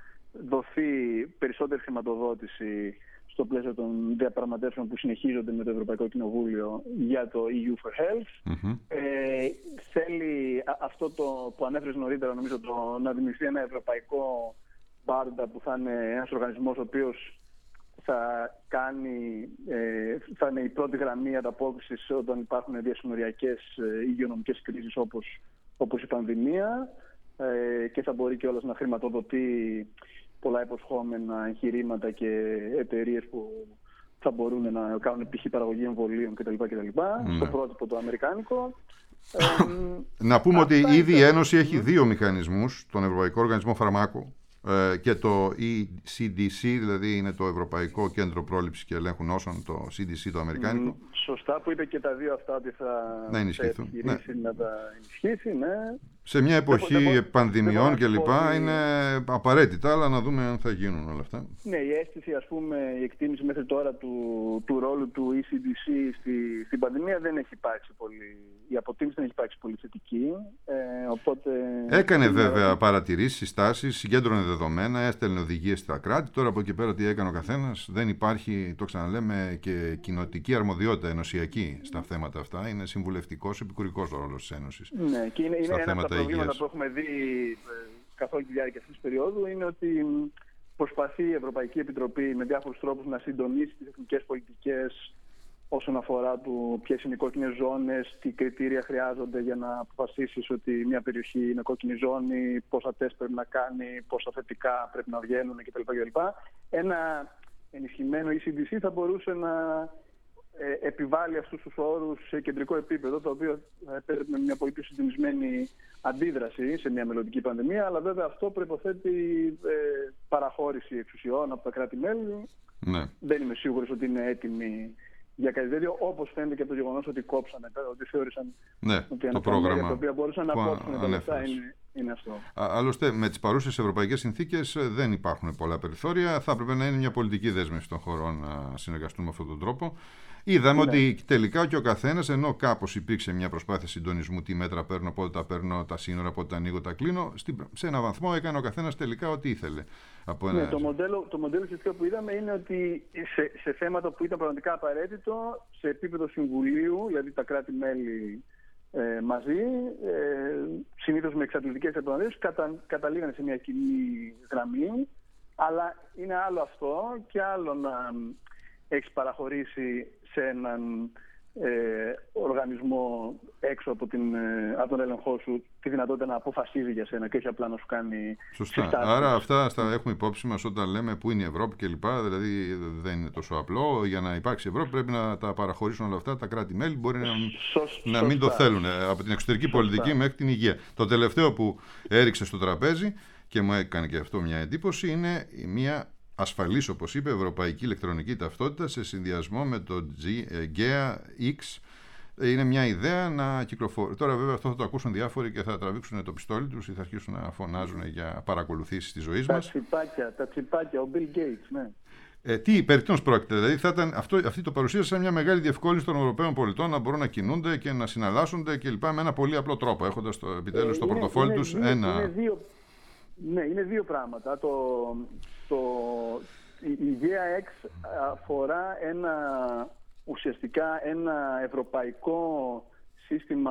δοθεί περισσότερη χρηματοδότηση στο πλαίσιο των διαπραγματεύσεων που συνεχίζονται με το Ευρωπαϊκό Κοινοβούλιο για το E U for Health. Mm-hmm. Ε, θέλει αυτό το που ανέφερες νωρίτερα, νομίζω, το, να δημιουργηθεί ένα ευρωπαϊκό μπάρντα που θα είναι ένας οργανισμός ο οποίος θα, κάνει, ε, θα είναι η πρώτη γραμμή ανταπόκρισης όταν υπάρχουν διασυνοριακές ε, υγειονομικές κρίσεις όπως, όπως η πανδημία. ε, και θα μπορεί κιόλας να χρηματοδοτεί πολλά υποσχόμενα εγχειρήματα και εταιρείες που θα μπορούν να κάνουν π.χ. παραγωγή εμβολίων κτλ. κτλ. Ναι. Στο πρότυπο το αμερικάνικο. Ε, να πούμε ότι ήδη η Ένωση έχει δύο μηχανισμούς, τον Ευρωπαϊκό Οργανισμό Φαρμάκου και το ι σι ντι σι, δηλαδή είναι το Ευρωπαϊκό Κέντρο Πρόληψης και Ελέγχου Νόσων, το σι ντι σι το αμερικάνικο. Σωστά που είπε και τα δύο αυτά ότι θα να ενισχυθούν. Ναι. να τα ενισχύσει, ναι. Σε μια εποχή δεν, δεν, πανδημιών κλπ. Είναι απαραίτητα, αλλά να δούμε αν θα γίνουν όλα αυτά. Ναι, η αίσθηση, ας πούμε, η εκτίμηση μέχρι τώρα του, του ρόλου του ι σι ντι σι στη, στην πανδημία δεν έχει υπάρξει πολύ. Η αποτίμηση δεν έχει υπάρξει πολύ θετική. Ε, οπότε... Έκανε βέβαια είναι... παρατηρήσεις, συστάσεις, συγκέντρωνε δεδομένα, έστελνε οδηγίες στα κράτη. Τώρα από εκεί πέρα τι έκανε ο καθένας. Δεν υπάρχει, το ξαναλέμε, και κοινοτική αρμοδιότητα ενωσιακή στα θέματα αυτά. Είναι συμβουλευτικός, επικουρικός ο ρόλος της Ένωσης. Ναι, και είναι, είναι ένα από τα προβλήματα που έχουμε δει καθ' όλη τη διάρκεια αυτής της περίοδου είναι ότι προσπαθεί η Ευρωπαϊκή Επιτροπή με διάφορους τρόπους να συντονίσει τις εθνικές πολιτικές όσον αφορά του ποιες είναι οι κόκκινες ζώνες, τι κριτήρια χρειάζονται για να αποφασίσεις ότι μια περιοχή είναι κόκκινη ζώνη, πόσα τεστ πρέπει να κάνει, πόσα θετικά πρέπει να βγαίνουν κτλ. Ένα ενισχυμένο ι σι ντι σι θα μπορούσε να ε, επιβάλλει αυτούς τους όρους σε κεντρικό επίπεδο, το οποίο επέτρεπε με μια πολύ πιο συντονισμένη αντίδραση σε μια μελλοντική πανδημία, αλλά βέβαια αυτό προϋποθέτει ε, παραχώρηση εξουσιών από τα κράτη-μέλη. Ναι. Δεν είμαι σίγουρος ότι είναι έτοιμοι για κάτι τέτοιο, όπως φαίνεται και από το γεγονός ότι κόψανε, ότι θεώρησαν ναι, ότι το πρόγραμμα το οποίο μπορούσαν να κόψουν τα λεφτά είναι, είναι αυτό. Α, άλλωστε, με τις παρούσες ευρωπαϊκές συνθήκες δεν υπάρχουν πολλά περιθώρια. Θα έπρεπε να είναι μια πολιτική δέσμευση των χωρών να συνεργαστούν με αυτόν τον τρόπο. Είδαμε ναι. ότι τελικά και ο καθένας, ενώ κάπως υπήρξε μια προσπάθεια συντονισμού, τι μέτρα παίρνω, πότε τα παίρνω, τα σύνορα, πότε τα ανοίγω, τα κλείνω, σε έναν βαθμό έκανε ο καθένας τελικά ό,τι ήθελε. Από ένα... ναι, το μοντέλο, το μοντέλο που είδαμε είναι ότι σε, σε θέματα που ήταν πραγματικά απαραίτητο, σε επίπεδο συμβουλίου, δηλαδή τα κράτη-μέλη ε, μαζί, ε, συνήθως με εξαντλητικές επαναλήψεις, κατα, καταλήγανε σε μια κοινή γραμμή, αλλά είναι άλλο αυτό και άλλο να έχεις παραχωρήσει σε έναν ε, οργανισμό έξω από, την, ε, από τον έλεγχό σου τη δυνατότητα να αποφασίζει για σένα και όχι απλά να σου κάνει σωστά. συστάσεις. Άρα αυτά στα έχουμε υπόψη μας όταν λέμε πού είναι η Ευρώπη κλπ. Δηλαδή δεν είναι τόσο απλό. Για να υπάρξει Ευρώπη πρέπει να τα παραχωρήσουν όλα αυτά τα κράτη-μέλη. Μπορεί να, Σωστά. να μην το θέλουν από την εξωτερική σωστά. Πολιτική μέχρι την υγεία. Το τελευταίο που έριξε στο τραπέζι και μου έκανε και αυτό μια εντύπωση είναι μια ασφαλής, όπως είπε, ευρωπαϊκή ηλεκτρονική ταυτότητα σε συνδυασμό με το γκέα X. Είναι μια ιδέα να κυκλοφορεί. Τώρα βέβαια αυτό θα το ακούσουν διάφοροι και θα τραβήξουν το πιστόλι τους ή θα αρχίσουν να φωνάζουν για παρακολουθήσεις της ζωής μας. Τα τσιπάκια, τα τσιπάκια, ο Bill Gates, ναι. Ε, τι, περί τίνος πρόκειται, δηλαδή θα ήταν, αυτό, αυτή το παρουσίασε σαν μια μεγάλη διευκόλυνση των Ευρωπαίων πολιτών να μπορούν να κινούνται και να συναλλάσσονται κλπ. Με ένα πολύ απλό τρόπο, έχοντας το, επιτέλους ε, στο πορτοφόλι τους είναι, ένα... Είναι δύο, ναι, είναι δύο πράγματα. Το... Το, η γκέα X αφορά ένα, ουσιαστικά ένα ευρωπαϊκό σύστημα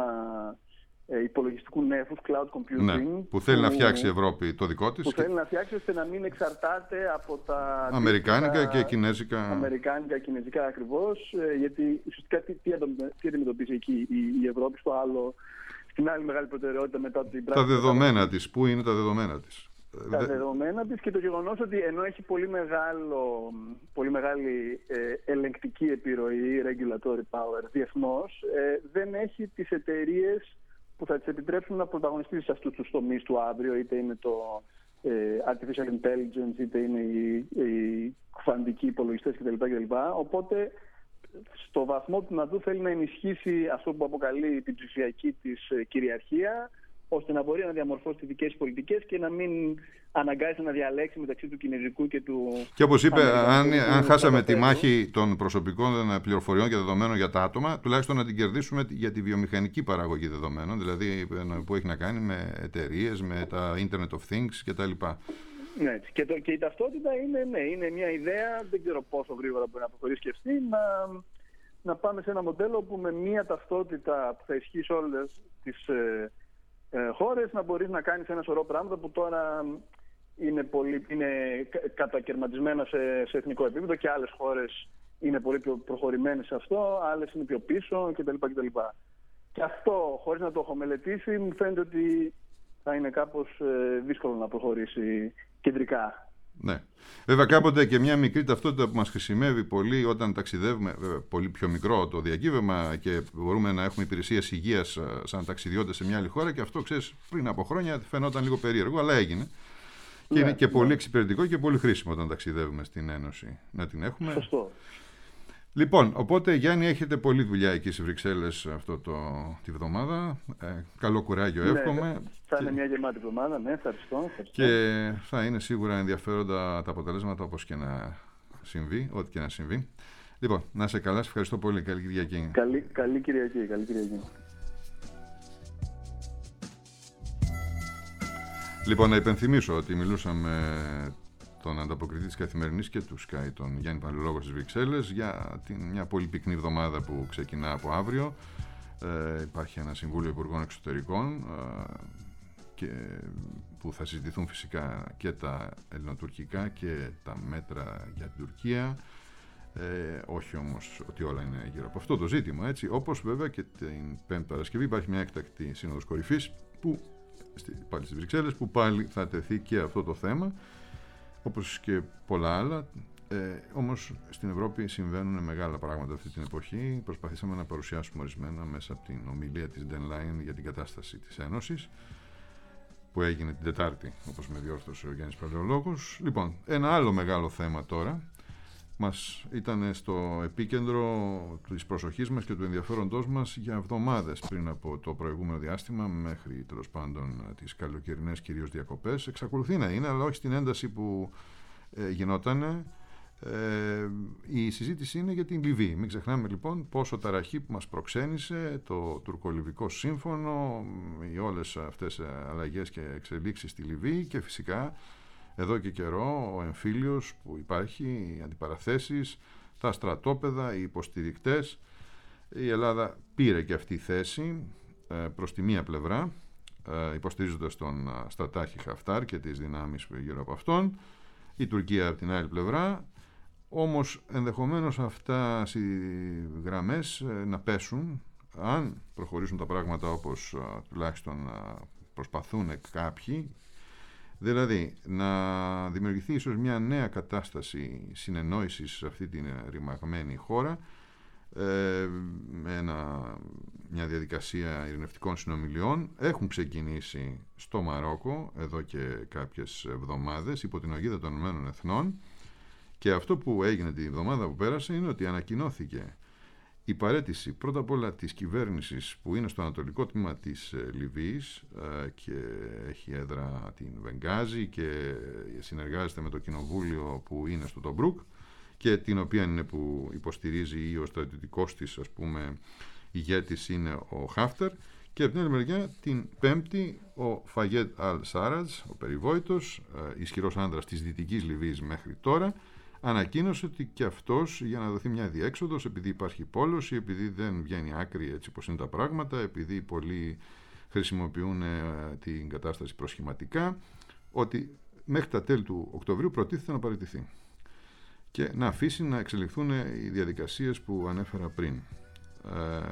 ε, υπολογιστικού νέφους, cloud computing. Ναι, που θέλει που, να φτιάξει η Ευρώπη το δικό της. Που θέλει να φτιάξει ώστε να μην εξαρτάται από τα... αμερικάνικα και κινέζικα. Αμερικάνικα, κινέζικα ακριβώς, γιατί ουσιαστικά τι, τι, τι αντιμετωπίζει εκεί η, η Ευρώπη στο άλλο, στην άλλη μεγάλη προτεραιότητα μετά την πράξη. Τα δεδομένα της, πού είναι τα δεδομένα της. Τα δεδομένα της και το γεγονός ότι ενώ έχει πολύ, μεγάλο, πολύ μεγάλη ε, ελεγκτική επιρροή, regulatory power διεθνώς, ε, δεν έχει τις εταιρείες που θα της επιτρέψουν να πρωταγωνιστήσει σε αυτούς τους τομείς του αύριο, είτε είναι το ε, artificial intelligence, είτε είναι οι, οι κουφαντικοί υπολογιστές κτλ. κτλ. Οπότε στο βαθμό του να δου θέλει να ενισχύσει αυτό που αποκαλεί την ψηφιακή της ε, κυριαρχία, ώστε να μπορεί να διαμορφώσει τις δικές πολιτικές και να μην αναγκάζει να διαλέξει μεταξύ του κινέζικου και του... Και όπως είπε, αν, αν χάσαμε τη μάχη των προσωπικών πληροφοριών και δεδομένων για τα άτομα, τουλάχιστον να την κερδίσουμε για τη βιομηχανική παραγωγή δεδομένων, δηλαδή που έχει να κάνει με εταιρείες, με τα Internet of Things κτλ. Ναι, και, το, και η ταυτότητα είναι, ναι, είναι μια ιδέα, δεν ξέρω πόσο γρήγορα μπορεί να προχωρήσει και αυτή, να, να πάμε σε ένα μοντέλο που με μια ταυτότητα που θα ισχύει σε όλες τις... Ε, Ε, χώρες να μπορείς να κάνεις ένα σωρό πράγματα που τώρα είναι, πολύ, είναι κατακαιρματισμένα σε, σε εθνικό επίπεδο και άλλες χώρες είναι πολύ πιο προχωρημένες σε αυτό, άλλες είναι πιο πίσω κτλ. κτλ. Και αυτό, χωρίς να το έχω μελετήσει, μου φαίνεται ότι θα είναι κάπως ε, δύσκολο να προχωρήσει κεντρικά. Ναι. Βέβαια κάποτε και μια μικρή ταυτότητα που μας χρησιμεύει πολύ όταν ταξιδεύουμε, βέβαια, πολύ πιο μικρό το διακύβευμα και μπορούμε να έχουμε υπηρεσίες υγείας σαν ταξιδιώτες σε μια άλλη χώρα, και αυτό, ξέρεις, πριν από χρόνια φαινόταν λίγο περίεργο, αλλά έγινε. Και ναι, είναι και ναι. πολύ εξυπηρετικό και πολύ χρήσιμο όταν ταξιδεύουμε στην Ένωση να την έχουμε. Σωστό. Λοιπόν, οπότε Γιάννη, έχετε πολλή δουλειά εκεί στις Βρυξέλλες αυτό το, τη βδομάδα. Ε, καλό κουράγιο, ναι, εύχομαι. Θα είναι μια γεμάτη εβδομάδα, ναι, ευχαριστώ, ευχαριστώ. Και θα είναι σίγουρα ενδιαφέροντα τα αποτελέσματα, όπως και να συμβεί, ό,τι και να συμβεί. Λοιπόν, να είσαι καλά, σε ευχαριστώ πολύ. Καλή Κυριακή. Καλή, καλή Κυριακή, καλή Κυριακή. Λοιπόν, να υπενθυμίσω ότι μιλούσαμε τον ανταποκριτή της Καθημερινής και του Sky, τον Γιάννη Παλαιολόγο στις Βρυξέλλες, για την, μια πολύ πυκνή εβδομάδα που ξεκινά από αύριο. Ε, υπάρχει ένα Συμβούλιο Υπουργών Εξωτερικών ε, και, που θα συζητηθούν φυσικά και τα ελληνοτουρκικά και τα μέτρα για την Τουρκία. Ε, όχι όμως ότι όλα είναι γύρω από αυτό το ζήτημα, έτσι, όπως βέβαια και την Πέμπτη Παρασκευή υπάρχει μια έκτακτη Σύνοδος Κορυφής που, πάλι στις Βρυξέλλες, που πάλι θα τεθεί και αυτό το θέμα, όπως και πολλά άλλα. Ε, όμως στην Ευρώπη συμβαίνουν μεγάλα πράγματα αυτή την εποχή. Προσπαθήσαμε να παρουσιάσουμε ορισμένα μέσα από την ομιλία της Ντεν Λάιεν για την κατάσταση της Ένωσης, που έγινε την Τετάρτη, όπως με διόρθωσε ο Γιάννης Παλαιολόγος. Λοιπόν, ένα άλλο μεγάλο θέμα τώρα μας ήταν στο επίκεντρο της προσοχής μας και του ενδιαφέροντός μας για εβδομάδες πριν από το προηγούμενο διάστημα, μέχρι τέλος πάντων τις καλοκαιρινές κυρίως διακοπές. Εξακολουθεί να είναι, αλλά όχι στην ένταση που ε, γινότανε. Ε, η συζήτηση είναι για την Λιβύη. Μην ξεχνάμε λοιπόν πόσο ταραχή που μας προξένησε το τουρκολιβικό σύμφωνο, οι όλες αυτές αλλαγές και εξελίξεις στη Λιβύη, και φυσικά εδώ και καιρό ο εμφύλιος που υπάρχει, οι αντιπαραθέσεις, τα στρατόπεδα, οι υποστηρικτές. Η Ελλάδα πήρε και αυτή η θέση προς τη μία πλευρά, υποστηρίζοντας τον στρατάρχη Χαφτάρ και τις δυνάμεις γύρω από αυτόν, η Τουρκία από την άλλη πλευρά. Όμως ενδεχομένως αυτά οι γραμμές να πέσουν αν προχωρήσουν τα πράγματα όπως τουλάχιστον προσπαθούν κάποιοι, δηλαδή να δημιουργηθεί ίσως μια νέα κατάσταση συνεννόησης σε αυτή την ρημαγμένη χώρα, ε, με ένα, μια διαδικασία ειρηνευτικών συνομιλιών. Έχουν ξεκινήσει στο Μαρόκο εδώ και κάποιες εβδομάδες υπό την αιγίδα των Ηνωμένων Εθνών, και αυτό που έγινε την εβδομάδα που πέρασε είναι ότι ανακοινώθηκε η παραίτηση πρώτα απ' όλα της κυβέρνησης που είναι στο ανατολικό τμήμα της Λιβύης και έχει έδρα την Βενγκάζη και συνεργάζεται με το κοινοβούλιο που είναι στο Τομπρούκ και την οποία είναι που υποστηρίζει, ή ο στρατιωτικός της, ας πούμε, ηγέτης είναι ο Χάφτερ, και από την άλλη μεριά την Πέμπτη ο Φαγέτ Αλ Σάρατζ, ο περιβόητος ισχυρός άνδρας της Δυτικής Λιβύης μέχρι τώρα, ανακοίνωσε ότι και αυτός, για να δοθεί μια διέξοδος, επειδή υπάρχει πόλωση, επειδή δεν βγαίνει άκρη έτσι πως είναι τα πράγματα, επειδή πολλοί χρησιμοποιούν την κατάσταση προσχηματικά, ότι μέχρι τα τέλη του Οκτωβρίου προτίθεται να παραιτηθεί και να αφήσει να εξελιχθούν οι διαδικασίες που ανέφερα πριν. Ε,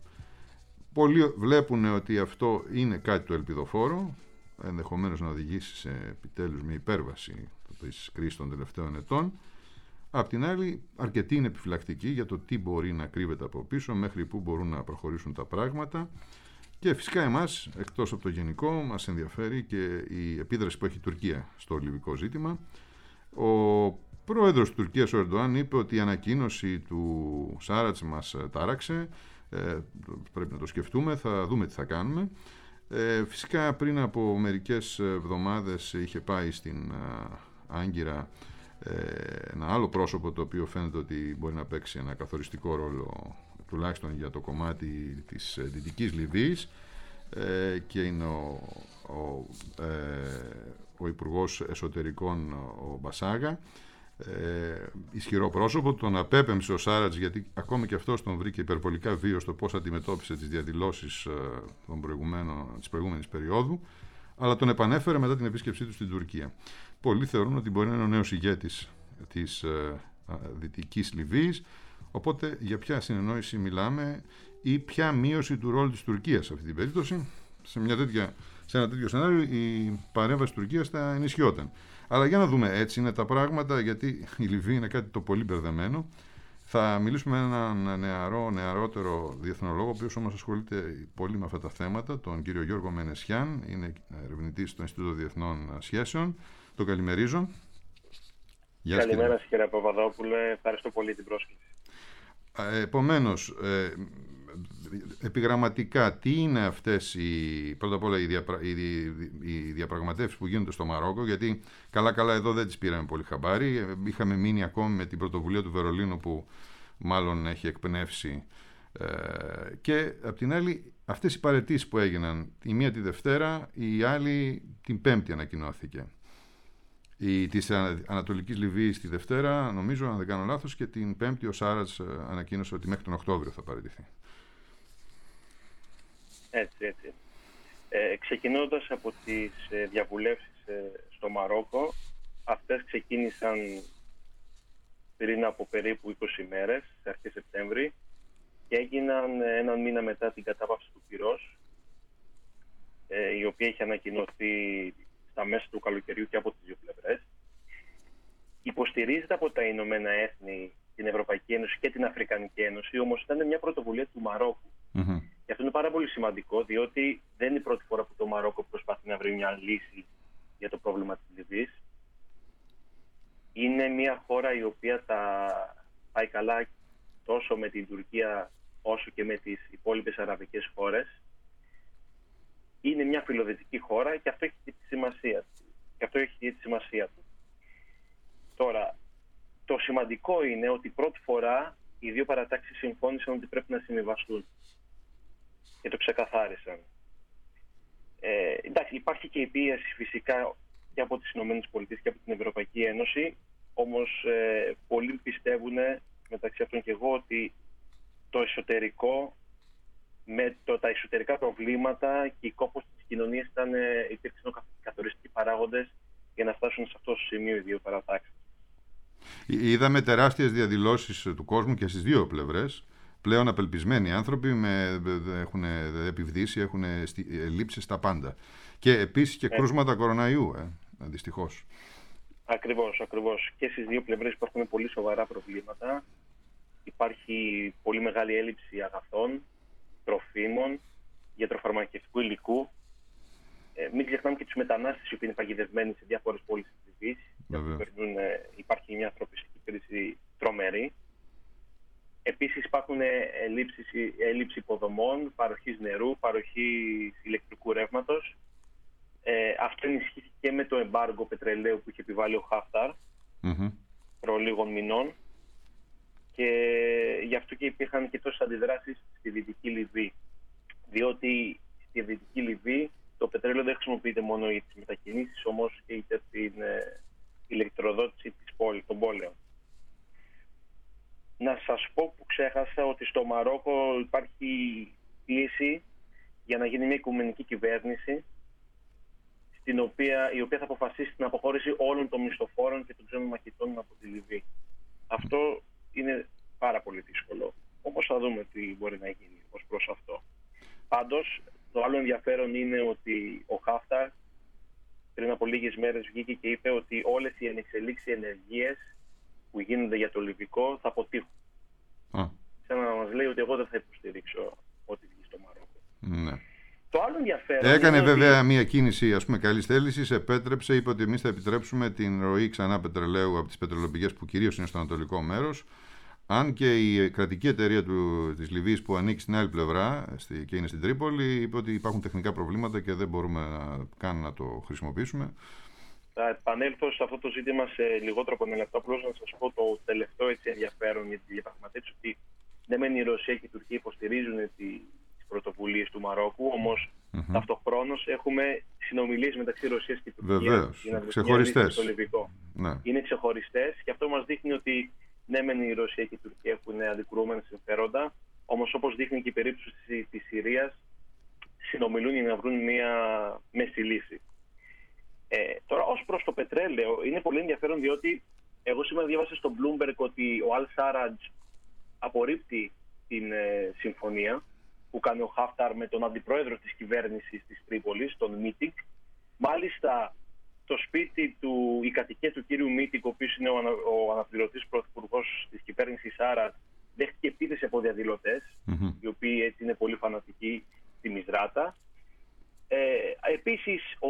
πολλοί βλέπουν ότι αυτό είναι κάτι το ελπιδοφόρο, ενδεχομένως να οδηγήσει σε επιτέλους μια υπέρβαση της κρίσης των τελευταίων ετών. Απ' την άλλη, αρκετοί είναι επιφυλακτικοί για το τι μπορεί να κρύβεται από πίσω, μέχρι πού μπορούν να προχωρήσουν τα πράγματα. Και φυσικά εμάς, εκτός από το γενικό, μας ενδιαφέρει και η επίδραση που έχει η Τουρκία στο λιβικό ζήτημα. Ο πρόεδρος της Τουρκίας, ο Ερντοάν, είπε ότι η ανακοίνωση του Σάρατς μας τάραξε. Ε, πρέπει να το σκεφτούμε, θα δούμε τι θα κάνουμε. Ε, φυσικά πριν από μερικές εβδομάδες είχε πάει στην α, Άγκυρα ε, ένα άλλο πρόσωπο, το οποίο φαίνεται ότι μπορεί να παίξει ένα καθοριστικό ρόλο, τουλάχιστον για το κομμάτι της Δυτικής Λιβύης, ε, και είναι ο, ο, ε, ο Υπουργός Εσωτερικών, ο Μπασάγα. Ε, ισχυρό πρόσωπο, τον απέπεμψε ο Σάρατς, γιατί ακόμη και αυτός τον βρήκε υπερβολικά βίαιο στο πώς αντιμετώπισε τις διαδηλώσεις ε, των της προηγούμενης περίοδου, αλλά τον επανέφερε μετά την επίσκεψή του στην Τουρκία. Πολλοί θεωρούν ότι μπορεί να είναι ο νέος ηγέτης της ε, Δυτικής Λιβύης. Οπότε για ποια συνεννόηση μιλάμε ή ποια μείωση του ρόλου της Τουρκίας σε αυτή την περίπτωση? σε, μια τέτοια, σε ένα τέτοιο σενάριο η παρέμβαση της Τουρκίας θα ενισχυόταν. Αλλά για να δούμε, έτσι είναι τα πράγματα, γιατί η Λιβύη είναι κάτι το πολύ μπερδεμένο. Θα μιλήσουμε με έναν νεαρό, νεαρότερο διεθνολόγο, ο οποίος όμως ασχολείται πολύ με αυτά τα θέματα, τον κύριο Γιώργο Μενεσιάν, είναι ερευνητής στο Ινστιτούτο Διεθνών Σχέσεων. Το καλημερίζω. Γεια σας. Καλημέρα σας, κύριε Παπαδόπουλε. Ευχαριστώ πολύ την πρόσκληση. Επομένως, ε, επιγραμματικά, τι είναι αυτές οι, πρώτα απ' όλα οι, διαπρα, οι, οι διαπραγματεύσεις που γίνονται στο Μαρόκο, γιατί καλά-καλά εδώ δεν τις πήραμε πολύ χαμπάρι. Είχαμε μείνει ακόμη με την πρωτοβουλία του Βερολίνου που μάλλον έχει εκπνεύσει. Ε, και απ' την άλλη, αυτές οι παραιτήσεις που έγιναν, η μία τη Δευτέρα, η άλλη την Πέμπτη ανακοινώθηκε. Η της Ανατολικής Λιβύης τη Δευτέρα, νομίζω, αν δεν κάνω λάθος, και την Πέμπτη ο Σάρας ανακοίνωσε ότι μέχρι τον Οκτώβριο θα παραιτηθεί. Έτσι, έτσι. Ε, ξεκινώντας από τις ε, διαβουλεύσεις ε, στο Μαρόκο, αυτές ξεκίνησαν πριν από περίπου είκοσι μέρες, σε αρχές Σεπτέμβρη, και έγιναν ε, έναν μήνα μετά την κατάπαυση του πυρός, ε, η οποία είχε ανακοινωθεί στα μέσα του καλοκαιριού και από τις δύο πλευρές. Υποστηρίζεται από τα Ηνωμένα Έθνη, την Ευρωπαϊκή Ένωση και την Αφρικανική Ένωση, όμως ήταν μια πρωτοβουλία του Μαρόκου. Mm-hmm. Και αυτό είναι πάρα πολύ σημαντικό, διότι δεν είναι η πρώτη φορά που το Μαρόκο προσπαθεί να βρει μια λύση για το πρόβλημα της Λιβύης. Είναι μια χώρα η οποία τα πάει καλά τόσο με την Τουρκία όσο και με τις υπόλοιπες αραβικές χώρες. Είναι μια φιλοδυτική χώρα και αυτό έχει τη σημασία του. Και αυτό έχει τη σημασία του. Τώρα, το σημαντικό είναι ότι πρώτη φορά οι δύο παρατάξεις συμφώνησαν ότι πρέπει να συμβιβαστούν. Και το ξεκαθάρισαν. Ε, εντάξει, υπάρχει και η πίεση φυσικά και από τις ΗΠΑ και από την Ευρωπαϊκή Ένωση, όμως ε, πολλοί πιστεύουν, μεταξύ αυτών και εγώ, ότι το εσωτερικό, με το, τα εσωτερικά προβλήματα και η κόπωση της κοινωνίας ήταν, υπήρξαν καθοριστικοί παράγοντες για να φτάσουν σε αυτό το σημείο οι δύο παρατάξεις. Είδαμε τεράστιες διαδηλώσεις του κόσμου και στις δύο πλευρές. Πλέον απελπισμένοι άνθρωποι με, έχουν επιβδίσει, έχουν λήψεις στα πάντα. Και επίσης και κρούσματα ε. κοροναϊού, ε, δυστυχώς. Ακριβώς, ακριβώς. Και στις δύο πλευρές υπάρχουν πολύ σοβαρά προβλήματα. Υπάρχει πολύ μεγάλη έλλειψη αγαθών, τροφίμων, γιατροφαρμακευτικού υλικού. Ε, μην ξεχνάμε και τους μετανάστες οι οποίοι είναι παγιδευμένοι σε διάφορες πόλεις της Λιβύης. Ε, υπάρχει μια ανθρωπιστική κρίση τρομερή. Επίσης υπάρχουν έλλειψεις, έλλειψη υποδομών, παροχής νερού, παροχής ηλεκτρικού ρεύματος. Ε, αυτό ενισχύθηκε και με το εμπάργκο πετρελαίου που είχε επιβάλει ο Χάφταρ mm-hmm. προ λίγων μηνών. Και γι' αυτό και υπήρχαν και τόσες αντιδράσεις στη Δυτική Λιβύη. Διότι στη Δυτική Λιβύη το πετρέλαιο δεν χρησιμοποιείται μόνο για τις μετακινήσεις, όμως και για την ε, ηλεκτροδότηση της πόλης, των πόλεων. Να σας πω που ξέχασα ότι στο Μαρόκο υπάρχει πίεση για να γίνει μια οικουμενική κυβέρνηση, στην οποία, η οποία θα αποφασίσει την αποχώρηση όλων των μισθοφόρων και των ξένων μαχητών από τη Λιβύη. Αυτό είναι πάρα πολύ δύσκολο. Όμως θα δούμε τι μπορεί να γίνει ως προς αυτό. Πάντως, το άλλο ενδιαφέρον είναι ότι ο Χάφταρ πριν από λίγες μέρες βγήκε και είπε ότι όλες οι ανεξελίξεις ενεργείες που γίνονται για το Λιβικό θα αποτύχουν. Ah. Σαν να μας λέει ότι εγώ δεν θα υποστηρίξω ό,τι βγει στο Μαρόκο. Ναι. Το άλλο ενδιαφέρον Έκανε είναι βέβαια ότι... μια κίνηση, ας πούμε, καλής θέλησης, επέτρεψε, είπε ότι εμείς θα επιτρέψουμε την ροή ξανά πετρελαίου από τις πετρελαιοπηγές που κυρίως είναι στο ανατολικό μέρος. Αν και η κρατική εταιρεία του, της Λιβύης που ανήκει στην άλλη πλευρά στη, και είναι στην Τρίπολη, είπε ότι υπάρχουν τεχνικά προβλήματα και δεν μπορούμε να, καν να το χρησιμοποιήσουμε. Θα επανέλθω σε αυτό το ζήτημα σε λιγότερο από ένα λεπτό. Απλώς να σας πω το τελευταίο έτσι ενδιαφέρον για τη διαπραγματεύση, ότι ναι μεν η Ρωσία και η Τουρκία υποστηρίζουν τις πρωτοβουλίες του Μαρόκου, όμως mm-hmm. ταυτοχρόνως έχουμε συνομιλίες μεταξύ Ρωσίας και Τουρκίας. Βεβαίως, ξεχωριστές. Ναι. Είναι ξεχωριστές και αυτό μας δείχνει ότι ναι μεν η Ρωσία και η Τουρκία έχουν αντικρουόμενα συμφέροντα, όμως όπως δείχνει και η περίπτωση της Συρίας, συνομιλούν για να βρουν μια μέση λύση. Ε, τώρα, ως προς το πετρέλαιο, είναι πολύ ενδιαφέρον διότι εγώ σήμερα διάβασα στο Bloomberg ότι ο Al Sarraj απορρίπτει την ε, συμφωνία, που κάνει ο Χάφταρ με τον αντιπρόεδρο της κυβέρνησης της Τρίπολης, τον Μίτικ. Μάλιστα, το σπίτι του, η κατοικία του κύριου Μίτικ, ο οποίος είναι ο, ανα, ο αναπληρωτής πρωθυπουργός της κυβέρνησης Σάρατ, δέχτηκε επίθεση από διαδηλωτές, mm-hmm. οι οποίοι έτσι είναι πολύ φανατικοί στη Μισδράτα. Ε, επίσης, ο,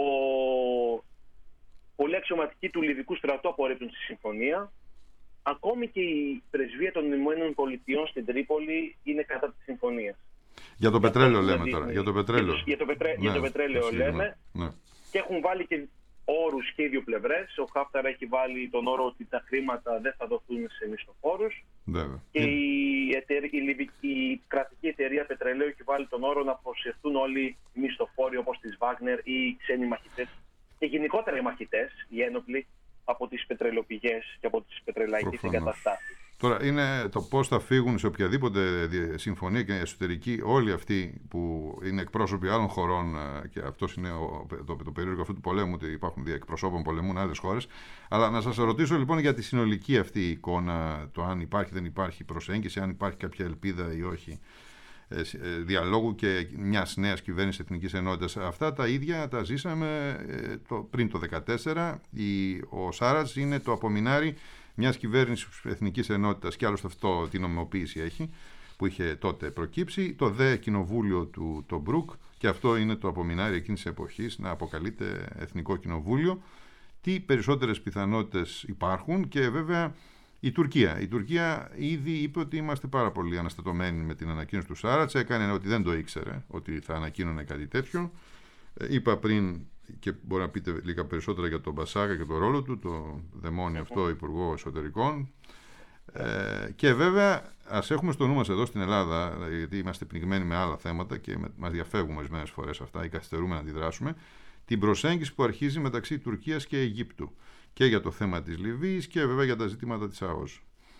πολλοί αξιωματικοί του Λιβικού στρατού απορρίπτουν τη συμφωνία. Ακόμη και η πρεσβεία των Ηνωμένων Πολιτειών στην Τρίπολη είναι κατά της συμφωνίας. Για το πετρέλαιο λέμε τώρα. Για το πετρέλαιο, για το, πετρέ, ναι, για το πετρέλαιο λέμε. Ναι. Και έχουν βάλει και όρους και οι δύο πλευρές. Ο Χάφταρ έχει βάλει τον όρο ότι τα χρήματα δεν θα δοθούν σε μισθοφόρους. Βέβαια. Και η, εταιρεία, η, Λιβική, η κρατική εταιρεία πετρελαίου έχει βάλει τον όρο να αποσυρθούν όλοι οι μισθοφόροι όπως της Βάγνερ ή οι ξένοι μαχητές. Και γενικότερα οι μαχητές, οι ένοπλοι, από τις πετρελαιοπηγές και από τις πετρελαϊκές εγκαταστάσεις. Τώρα είναι το πώς θα φύγουν σε οποιαδήποτε συμφωνία και εσωτερική όλοι αυτοί που είναι εκπρόσωποι άλλων χωρών, και αυτό είναι ο, το, το περίεργο αυτού του πολέμου, ότι υπάρχουν εκπροσώπων πολεμούν άλλες χώρες. Αλλά να σας ρωτήσω λοιπόν για τη συνολική αυτή εικόνα, το αν υπάρχει δεν υπάρχει προσέγγιση, αν υπάρχει κάποια ελπίδα ή όχι διαλόγου και μιας νέας κυβέρνησης Εθνικής Ενότητας. Αυτά τα ίδια τα ζήσαμε το, πριν το δύο χιλιάδες δεκατέσσερα. Η, ο Σάρας είναι το απομεινάρι μιας κυβέρνησης Εθνικής Ενότητας, και άλλωστε αυτό την νομιμοποίηση έχει, που είχε τότε προκύψει. Το δε κοινοβούλιο του το Μπρουκ, και αυτό είναι το απομεινάρι εκείνης της εποχής, να αποκαλείται Εθνικό Κοινοβούλιο. Τι περισσότερες πιθανότητες υπάρχουν? Και βέβαια η Τουρκία. Η Τουρκία ήδη είπε ότι είμαστε πάρα πολύ αναστατωμένοι με την ανακοίνωση του Σάρατς. Έκανε ότι δεν το ήξερε ότι θα ανακοίνωνε κάτι τέτοιο. Είπα πριν, και μπορεί να πείτε λίγα περισσότερα για τον Μπασάγα και τον ρόλο του, το δαιμόνιο αυτό υπουργό εσωτερικών. Ε, και βέβαια ας έχουμε στο νου μας εδώ στην Ελλάδα, γιατί είμαστε πνιγμένοι με άλλα θέματα και μας διαφεύγουμε ορισμένες φορές αυτά ή καθυστερούμε να αντιδράσουμε, την προσέγγιση που αρχίζει μεταξύ Τουρκίας και Αιγύπτου, και για το θέμα της Λιβύης και βέβαια για τα ζητήματα της ΑΟΣ.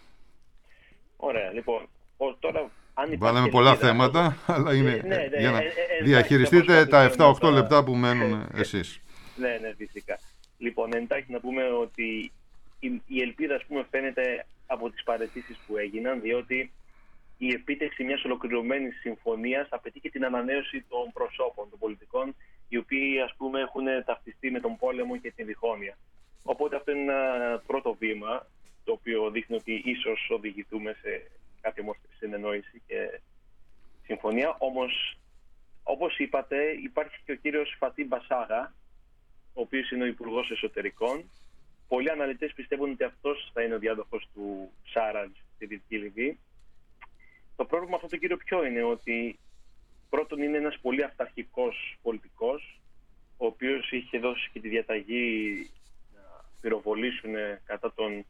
Ωραία, λοιπόν, τώρα αν βάλαμε πολλά ελπίδα, θέματα, αυτό... αλλά είναι ναι, ναι, για να ε, ε, διαχειριστείτε ε, τα επτά οχτώ λεπτά που μένουν εσείς. Ναι, ναι, φυσικά. Λοιπόν, εντάχει να πούμε ότι η, η ελπίδα, ας πούμε, φαίνεται από τις παραιτήσεις που έγιναν, διότι η επίτευξη μιας ολοκληρωμένης συμφωνίας απαιτεί και την ανανέωση των προσώπων, των πολιτικών, οι οποίοι, ας πούμε, έχουν ταυτιστεί με τον πόλεμο και την διχόνοια. Οπότε αυτό είναι ένα πρώτο βήμα, το οποίο δείχνει ότι ίσως οδηγηθούμε σε κάποια μόρφη συνεννόηση και συμφωνία. Όμως, όπως είπατε, υπάρχει και ο κύριος Φατί Μπασάγα, ο οποίος είναι ο Υπουργός Εσωτερικών. Πολλοί αναλυτές πιστεύουν ότι αυτός θα είναι ο διάδοχος του Σάρατς στη Δυτική Λιβύη. Το πρόβλημα με αυτόν τον κύριο ποιο είναι? Ότι πρώτον είναι ένας πολύ αυταρχικός πολιτικός, ο οποίος είχε δώσει και τη διαταγή να πυροβολήσουν κατά των,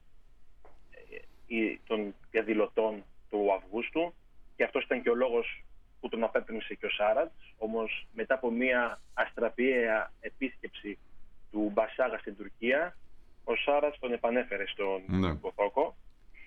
των διαδηλωτών του Αυγούστου, και αυτός ήταν και ο λόγος που τον απέπνευσε και ο Σάρατς. Όμως μετά από μια αστραπιαία επίσκεψη του Μπασάγα στην Τουρκία, ο Σάρατς τον επανέφερε στον ναι. Κοθόκο.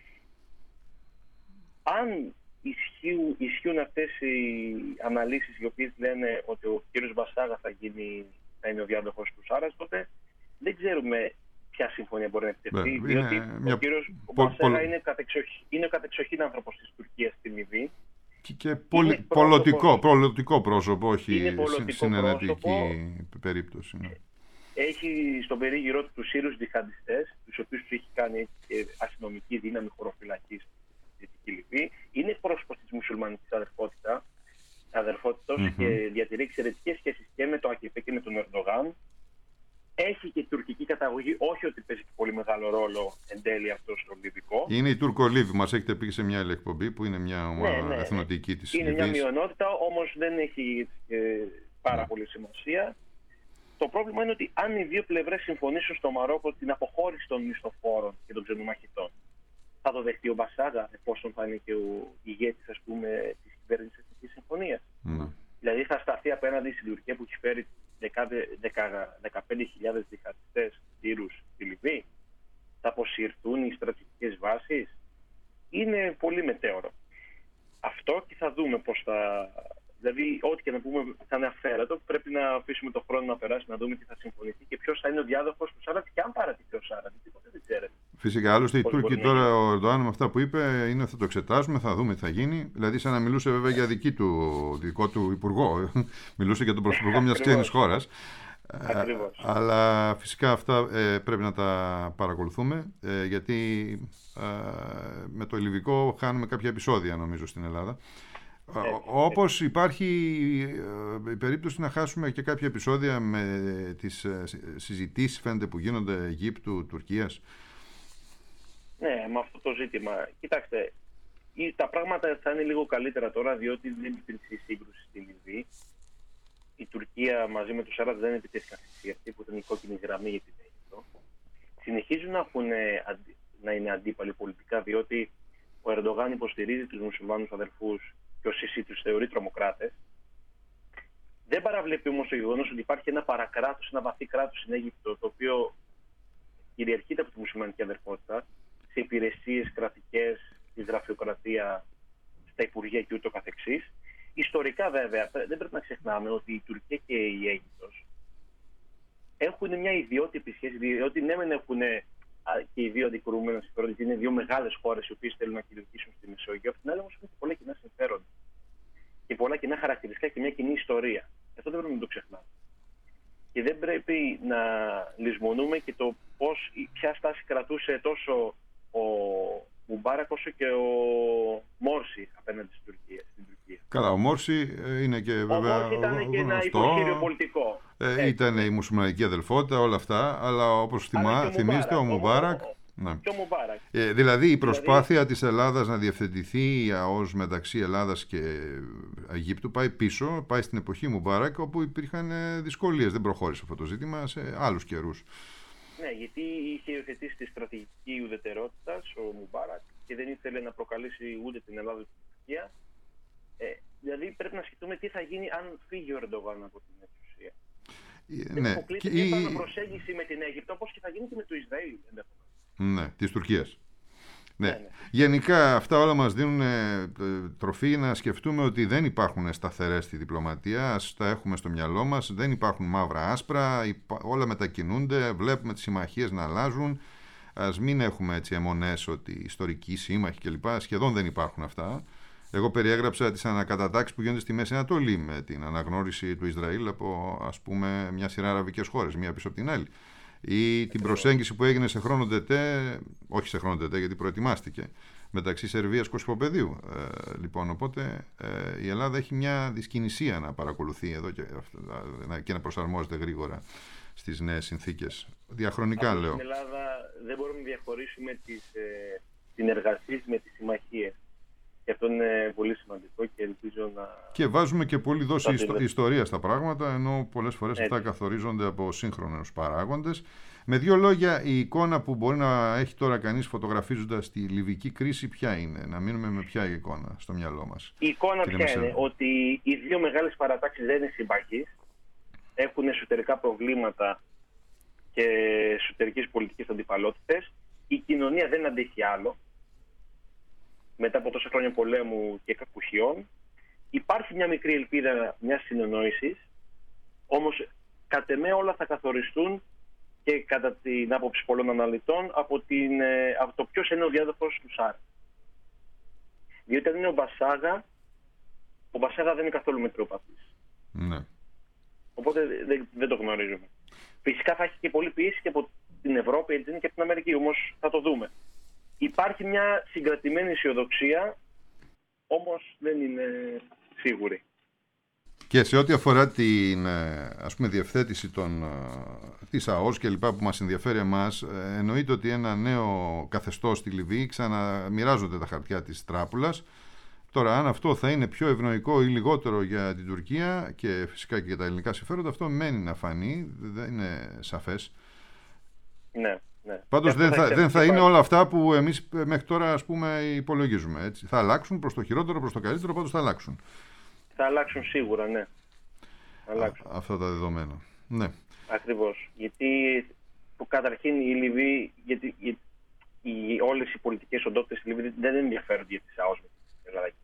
Αν ισχύουν, ισχύουν αυτές οι αναλύσεις οι οποίες λένε ότι ο κύριος Μπασάγα θα, γίνει, θα είναι ο διάδοχος του Σάρατς, τότε δεν ξέρουμε ποια συμφωνία μπορεί να επιτευχθεί, yeah, διότι μια... ο κύριος Πο... Μπασάγα Πο... είναι, κατεξοχή, είναι ο κατεξοχήν άνθρωπος της Τουρκίας στην Λιβύη. Και, και πολι... πολιτικό, πολιτικό πρόσωπο, όχι συνενετική περίπτωση. Ναι. Έχει στον περίγυρό του τους Σύρους διχαντιστές, τους οποίους τους έχει κάνει αστυνομική δύναμη χωροφυλακής στη Δυτική Λιβύη. Είναι εκπρόσωπος της μουσουλμανικής αδερφότητας mm-hmm. και διατηρεί εξαιρετικές σχέσεις και με το ΑΚΕΠ και με τον Ερντογάν. Έχει και τουρκική καταγωγή, όχι ότι παίζει και πολύ μεγάλο ρόλο εν τέλει αυτό στο Λιβικό. Είναι η Τουρκολίβη, μας έχετε πει σε μια άλλη εκπομπή, που είναι μια ομάδα ναι, ναι, εθνοτική της είναι Λιβύης. Είναι μια μειονότητα, όμως δεν έχει ε, πάρα ναι. πολύ σημασία. Το πρόβλημα είναι ότι αν οι δύο πλευρές συμφωνήσουν στο Μαρόκο την αποχώρηση των μισθοφόρων και των ξενομαχητών, θα το δεχτεί ο Μπασάγα, εφόσον θα είναι και ο ηγέτης, ας πούμε, της κυβέρνησης Εθνικής Συμφωνίας. Mm. Δηλαδή θα σταθεί απέναντι στην Τουρκία που έχει φέρει δεκαπέντε χιλιάδες διχαστές Σύρους στη Λιβύη. Θα αποσυρθούν οι στρατιωτικές βάσεις. Είναι πολύ μετέωρο. Αυτό, και θα δούμε πώς θα Δηλαδή, ό,τι και να πούμε θα είναι αφαίρετο. Πρέπει να αφήσουμε τον χρόνο να περάσει, να δούμε τι θα συμφωνηθεί και ποιος θα είναι ο διάδοχος του Σάραντ και αν παρατηθεί ο Σάραντ. Τίποτα δεν ξέρετε. Φυσικά, άλλωστε οι Τούρκοι τώρα, ο Ερντοάν με αυτά που είπε, είναι θα το εξετάσουμε, θα δούμε τι θα γίνει. Δηλαδή, σαν να μιλούσε βέβαια για δική του, δικό του υπουργό. Μιλούσε για τον πρωθυπουργό μιας ξένης χώρας. Ακριβώς. Αλλά φυσικά αυτά ε, πρέπει να τα παρακολουθούμε, ε, γιατί ε, με το λιβικό χάνουμε κάποια επεισόδια, νομίζω, στην Ελλάδα. Έτσι, όπως υπάρχει ε, η περίπτωση να χάσουμε και κάποια επεισόδια με τις ε, συζητήσεις, φαίνεται, που γίνονται Αιγύπτου, Τουρκίας. Ναι, με αυτό το ζήτημα. Κοιτάξτε, τα πράγματα θα είναι λίγο καλύτερα τώρα, διότι δεν υπήρξε σύγκρουση στη Λιβύη. Η Τουρκία μαζί με τους Άραβες δεν επιτέθηκαν στη Συρία, που ήταν η κόκκινη γραμμή για την Αίγυπτο. Συνεχίζουν να, έχουν, να είναι αντίπαλοι πολιτικά, διότι ο Ερντογάν υποστηρίζει τους μουσουλμάνους αδερφούς και ο Σισί τους θεωρεί τρομοκράτες. Δεν παραβλέπει όμως το γεγονός ότι υπάρχει ένα παρακράτος, ένα βαθύ κράτος στην Αίγυπτο, το οποίο κυριαρχείται από τη μουσουλμανική αδερφότητα, σε υπηρεσίες κρατικές, στη γραφειοκρατία, στα υπουργεία και ούτω καθεξής. Ιστορικά, βέβαια, δεν πρέπει να ξεχνάμε ότι η Τουρκία και η Αίγυπτος έχουν μια ιδιότυπη σχέση, διότι ναι, μεν έχουν και οι δύο αντικρουόμενα συμφέροντα, γιατί είναι δύο μεγάλες χώρες οι οποίες θέλουν να κυριαρχήσουν στη Μεσόγειο. Απ' την άλλη, όμως, έχουν πολλά κοινά συμφέροντα και πολλά κοινά χαρακτηριστικά και μια κοινή ιστορία. Αυτό δεν πρέπει να το ξεχνάμε. Και δεν πρέπει να λησμονούμε και το πώς, ποια στάση κρατούσε τόσο ο Μουμπάρακ όσο και ο Μόρσι απέναντι στην Τουρκία. Στην Τουρκία. Καλά, ο Μόρσι είναι και βέβαια. Ο Μόρσι ήταν και ένα υποχείριο πολιτικό. Ε, ήταν η μουσουλμανική αδελφότητα, όλα αυτά, αλλά όπως θυμά, θυμίζετε, ο Μουμπάρακ. Ο, ναι. Και ο Μουμπάρακ. Ε, δηλαδή η προσπάθεια δηλαδή... της Ελλάδας να διευθετηθεί η ΑΟΣ μεταξύ Ελλάδας και Αιγύπτου πάει πίσω, πάει στην εποχή Μουμπάρακ, όπου υπήρχαν δυσκολίες, δεν προχώρησε αυτό το ζήτημα σε άλλους καιρούς. Ναι, γιατί είχε υιοθετήσει τη στρατηγική ουδετερότητα ο Μουμπάρακ και δεν ήθελε να προκαλέσει ούτε την Ελλάδα ούτε την Τουρκία. Ε, δηλαδή πρέπει να σκεφτούμε τι θα γίνει αν φύγει ο Ερντογάν από την εξουσία. Ε, ναι. Αποκλείται μια επαναπροσέγγιση με την Αίγυπτο, όπως και θα γίνει και με το Ισραήλ ενδεχομένως. Ναι, της Τουρκίας. Ναι. Ναι, ναι. Γενικά αυτά όλα μας δίνουν ε, τροφή να σκεφτούμε ότι δεν υπάρχουν σταθερές στη διπλωματία, ας τα έχουμε στο μυαλό μας, δεν υπάρχουν μαύρα άσπρα, όλα μετακινούνται, βλέπουμε τις συμμαχίες να αλλάζουν, ας μην έχουμε έτσι αιμονές ότι ιστορικοί σύμμαχοι κλπ. Σχεδόν δεν υπάρχουν αυτά. Εγώ περιέγραψα τις ανακατατάξεις που γίνονται στη Μέση Ανατολή με την αναγνώριση του Ισραήλ από, ας πούμε, μια σειρά αραβικές χώρες, μία πίσω από την άλλη. Ή την προσέγγιση που έγινε σε χρόνο τετέ, όχι σε χρόνο τετέ γιατί προετοιμάστηκε, μεταξύ Σερβίας και Κωσυφοπεδίου. Ε, λοιπόν, οπότε ε, η Ελλάδα έχει μια δυσκινησία να παρακολουθεί εδώ και, και να προσαρμόζεται γρήγορα στις νέες συνθήκες. Διαχρονικά Αυτή λέω. Στην Ελλάδα δεν μπορούμε να διαχωρίσουμε τις ε, συνεργασίες με τις συμμαχίες. Και αυτό είναι πολύ σημαντικό και ελπίζω να... Και βάζουμε και πολύ δόση ιστο... ιστορία στα πράγματα, ενώ πολλές φορές Έτσι. αυτά καθορίζονται από σύγχρονους παράγοντες. Με δύο λόγια, η εικόνα που μπορεί να έχει τώρα κανείς φωτογραφίζοντας τη λιβική κρίση, ποια είναι? Να μείνουμε με ποια εικόνα στο μυαλό μας? Η εικόνα ποια Μεσέλ. είναι? Ότι οι δύο μεγάλες παρατάξεις δεν είναι συμπαγείς, έχουν εσωτερικά προβλήματα και εσωτερικές πολιτικές αντιπαλότητες. Η κοινωνία δεν αντέχει άλλο. Μετά από τόσα χρόνια πολέμου και κακουχιών, υπάρχει μια μικρή ελπίδα μιας συνεννόησης, όμως κατ' εμέ όλα θα καθοριστούν και κατά την άποψη πολλών αναλυτών από, την, από το ποιος είναι ο διάδοχος του Σάρ. Διότι αν είναι ο Μπασάγα, ο Μπασάγα δεν είναι καθόλου μετριοπαθής. Ναι. Οπότε δεν, δεν το γνωρίζουμε. Φυσικά θα έχει και πολύ πίεση και από την Ευρώπη και από την Αμερική, όμως θα το δούμε. Υπάρχει μια συγκρατημένη αισιοδοξία, όμως δεν είναι σίγουρη. Και σε ό,τι αφορά την ας πούμε, διευθέτηση των, της ΑΟΣ και λοιπά που μας ενδιαφέρει εμάς, εννοείται ότι ένα νέο καθεστώς στη Λιβύη ξαναμοιράζονται τα χαρτιά της τράπουλας. Τώρα, αν αυτό θα είναι πιο ευνοϊκό ή λιγότερο για την Τουρκία και φυσικά και για τα ελληνικά συμφέροντα, αυτό μένει να φανεί, δεν είναι σαφές. Ναι. Ναι. Πάντως δεν θα, δεν θα είναι όλα αυτά που εμείς μέχρι τώρα ας πούμε υπολογίζουμε. Έτσι. Θα αλλάξουν προς το χειρότερο, προς το καλύτερο, πάντως θα αλλάξουν. Θα αλλάξουν σίγουρα, ναι. Θα αλλάξουν. Α, αυτά τα δεδομένα. Ναι. Ακριβώς. Γιατί που καταρχήν η Λιβύη, γιατί οι, όλες οι πολιτικές οντότητες στη Λιβύη δεν ενδιαφέρονται για τις ΑΟΣ με την Ελλάδα.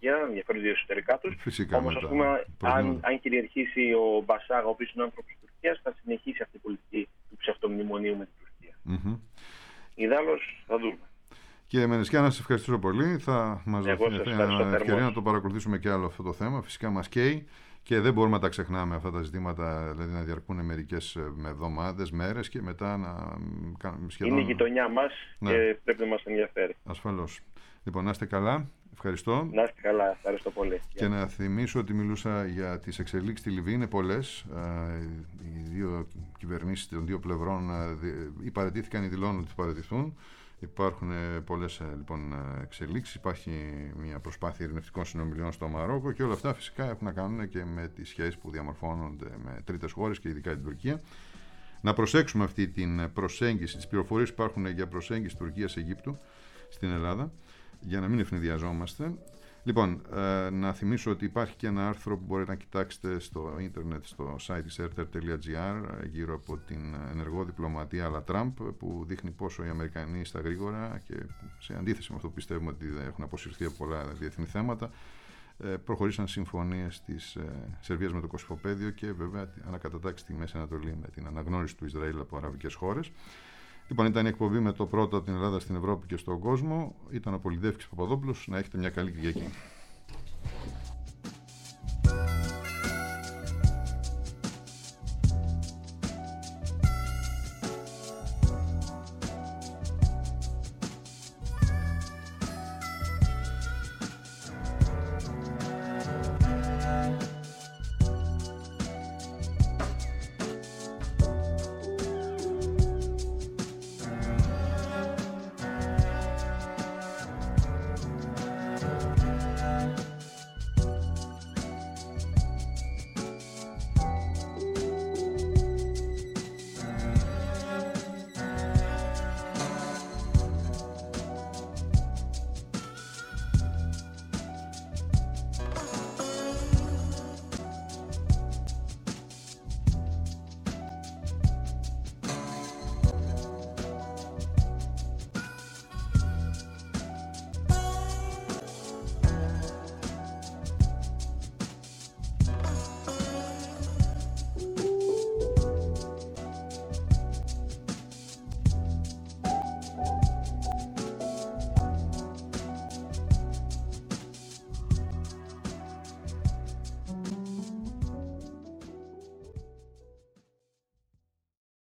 Τουρκία, ενδιαφέρονται εσωτερικά τους. Όμως, ας πούμε, αν, αν κυριαρχήσει ο Μπασάγ, ο οποίος είναι άνθρωπος της Τουρκίας, θα συνεχίσει αυτή η πολιτική του ψευτομνημονίου με την Τουρκία. Mm-hmm. Ιδάλλως θα δούμε. Κύριε Μενεσκιά, να σας ευχαριστήσω πολύ. Θα μας δοθεί μια ευκαιρία να το παρακολουθήσουμε και άλλο αυτό το θέμα. Φυσικά μας καίει και δεν μπορούμε να τα ξεχνάμε αυτά τα ζητήματα, δηλαδή να διαρκούν μερικές εβδομάδες, μέρες και μετά να κάνουμε σχεδόν... Είναι η γειτονιά μας, ναι, και πρέπει να μας ενδιαφέρει. Ασφαλώς. Λοιπόν, να είστε καλά. Ευχαριστώ. Να είστε καλά. Ευχαριστώ πολύ. Και να θυμίσω ότι μιλούσα για τις εξελίξεις στη Λιβύη. Είναι πολλές. Οι δύο κυβερνήσεις των δύο πλευρών ή παραιτήθηκαν ή δηλώνουν ότι θα παραιτηθούν. Υπάρχουν πολλές λοιπόν εξελίξεις. Υπάρχει μια προσπάθεια ειρηνευτικών συνομιλιών στο Μαρόκο και όλα αυτά φυσικά έχουν να κάνουν και με τις σχέσεις που διαμορφώνονται με τρίτες χώρες και ειδικά την Τουρκία. Να προσέξουμε αυτή την προσέγγιση, τις πληροφορίες που υπάρχουν για προσέγγιση Τουρκίας-Αιγύπτου στην Ελλάδα, για να μην ευνηδιαζόμαστε. Λοιπόν, ε, να θυμίσω ότι υπάρχει και ένα άρθρο που μπορείτε να κοιτάξετε στο ίντερνετ, στο site της έρτερ τελεία τζι άρ, γύρω από την ενεργό διπλωματία αλλά Τραμπ, που δείχνει πόσο οι Αμερικανοί στα γρήγορα και σε αντίθεση με αυτό που πιστεύουμε ότι έχουν αποσυρθεί από πολλά διεθνή θέματα, ε, προχωρήσαν συμφωνίες της ε, Σερβίας με το Κωσυφοπαίδιο και βέβαια ανακατατάξει τη Μέση Ανατολή με την αναγνώριση του Ισραήλ από αραβικές χώρες. Λοιπόν, ήταν η εκπομπή με το πρώτο από την Ελλάδα στην Ευρώπη και στον κόσμο. Ήταν ο Πολυδεύκης Παπαδόπουλος. Να έχετε μια καλή Κυριακή.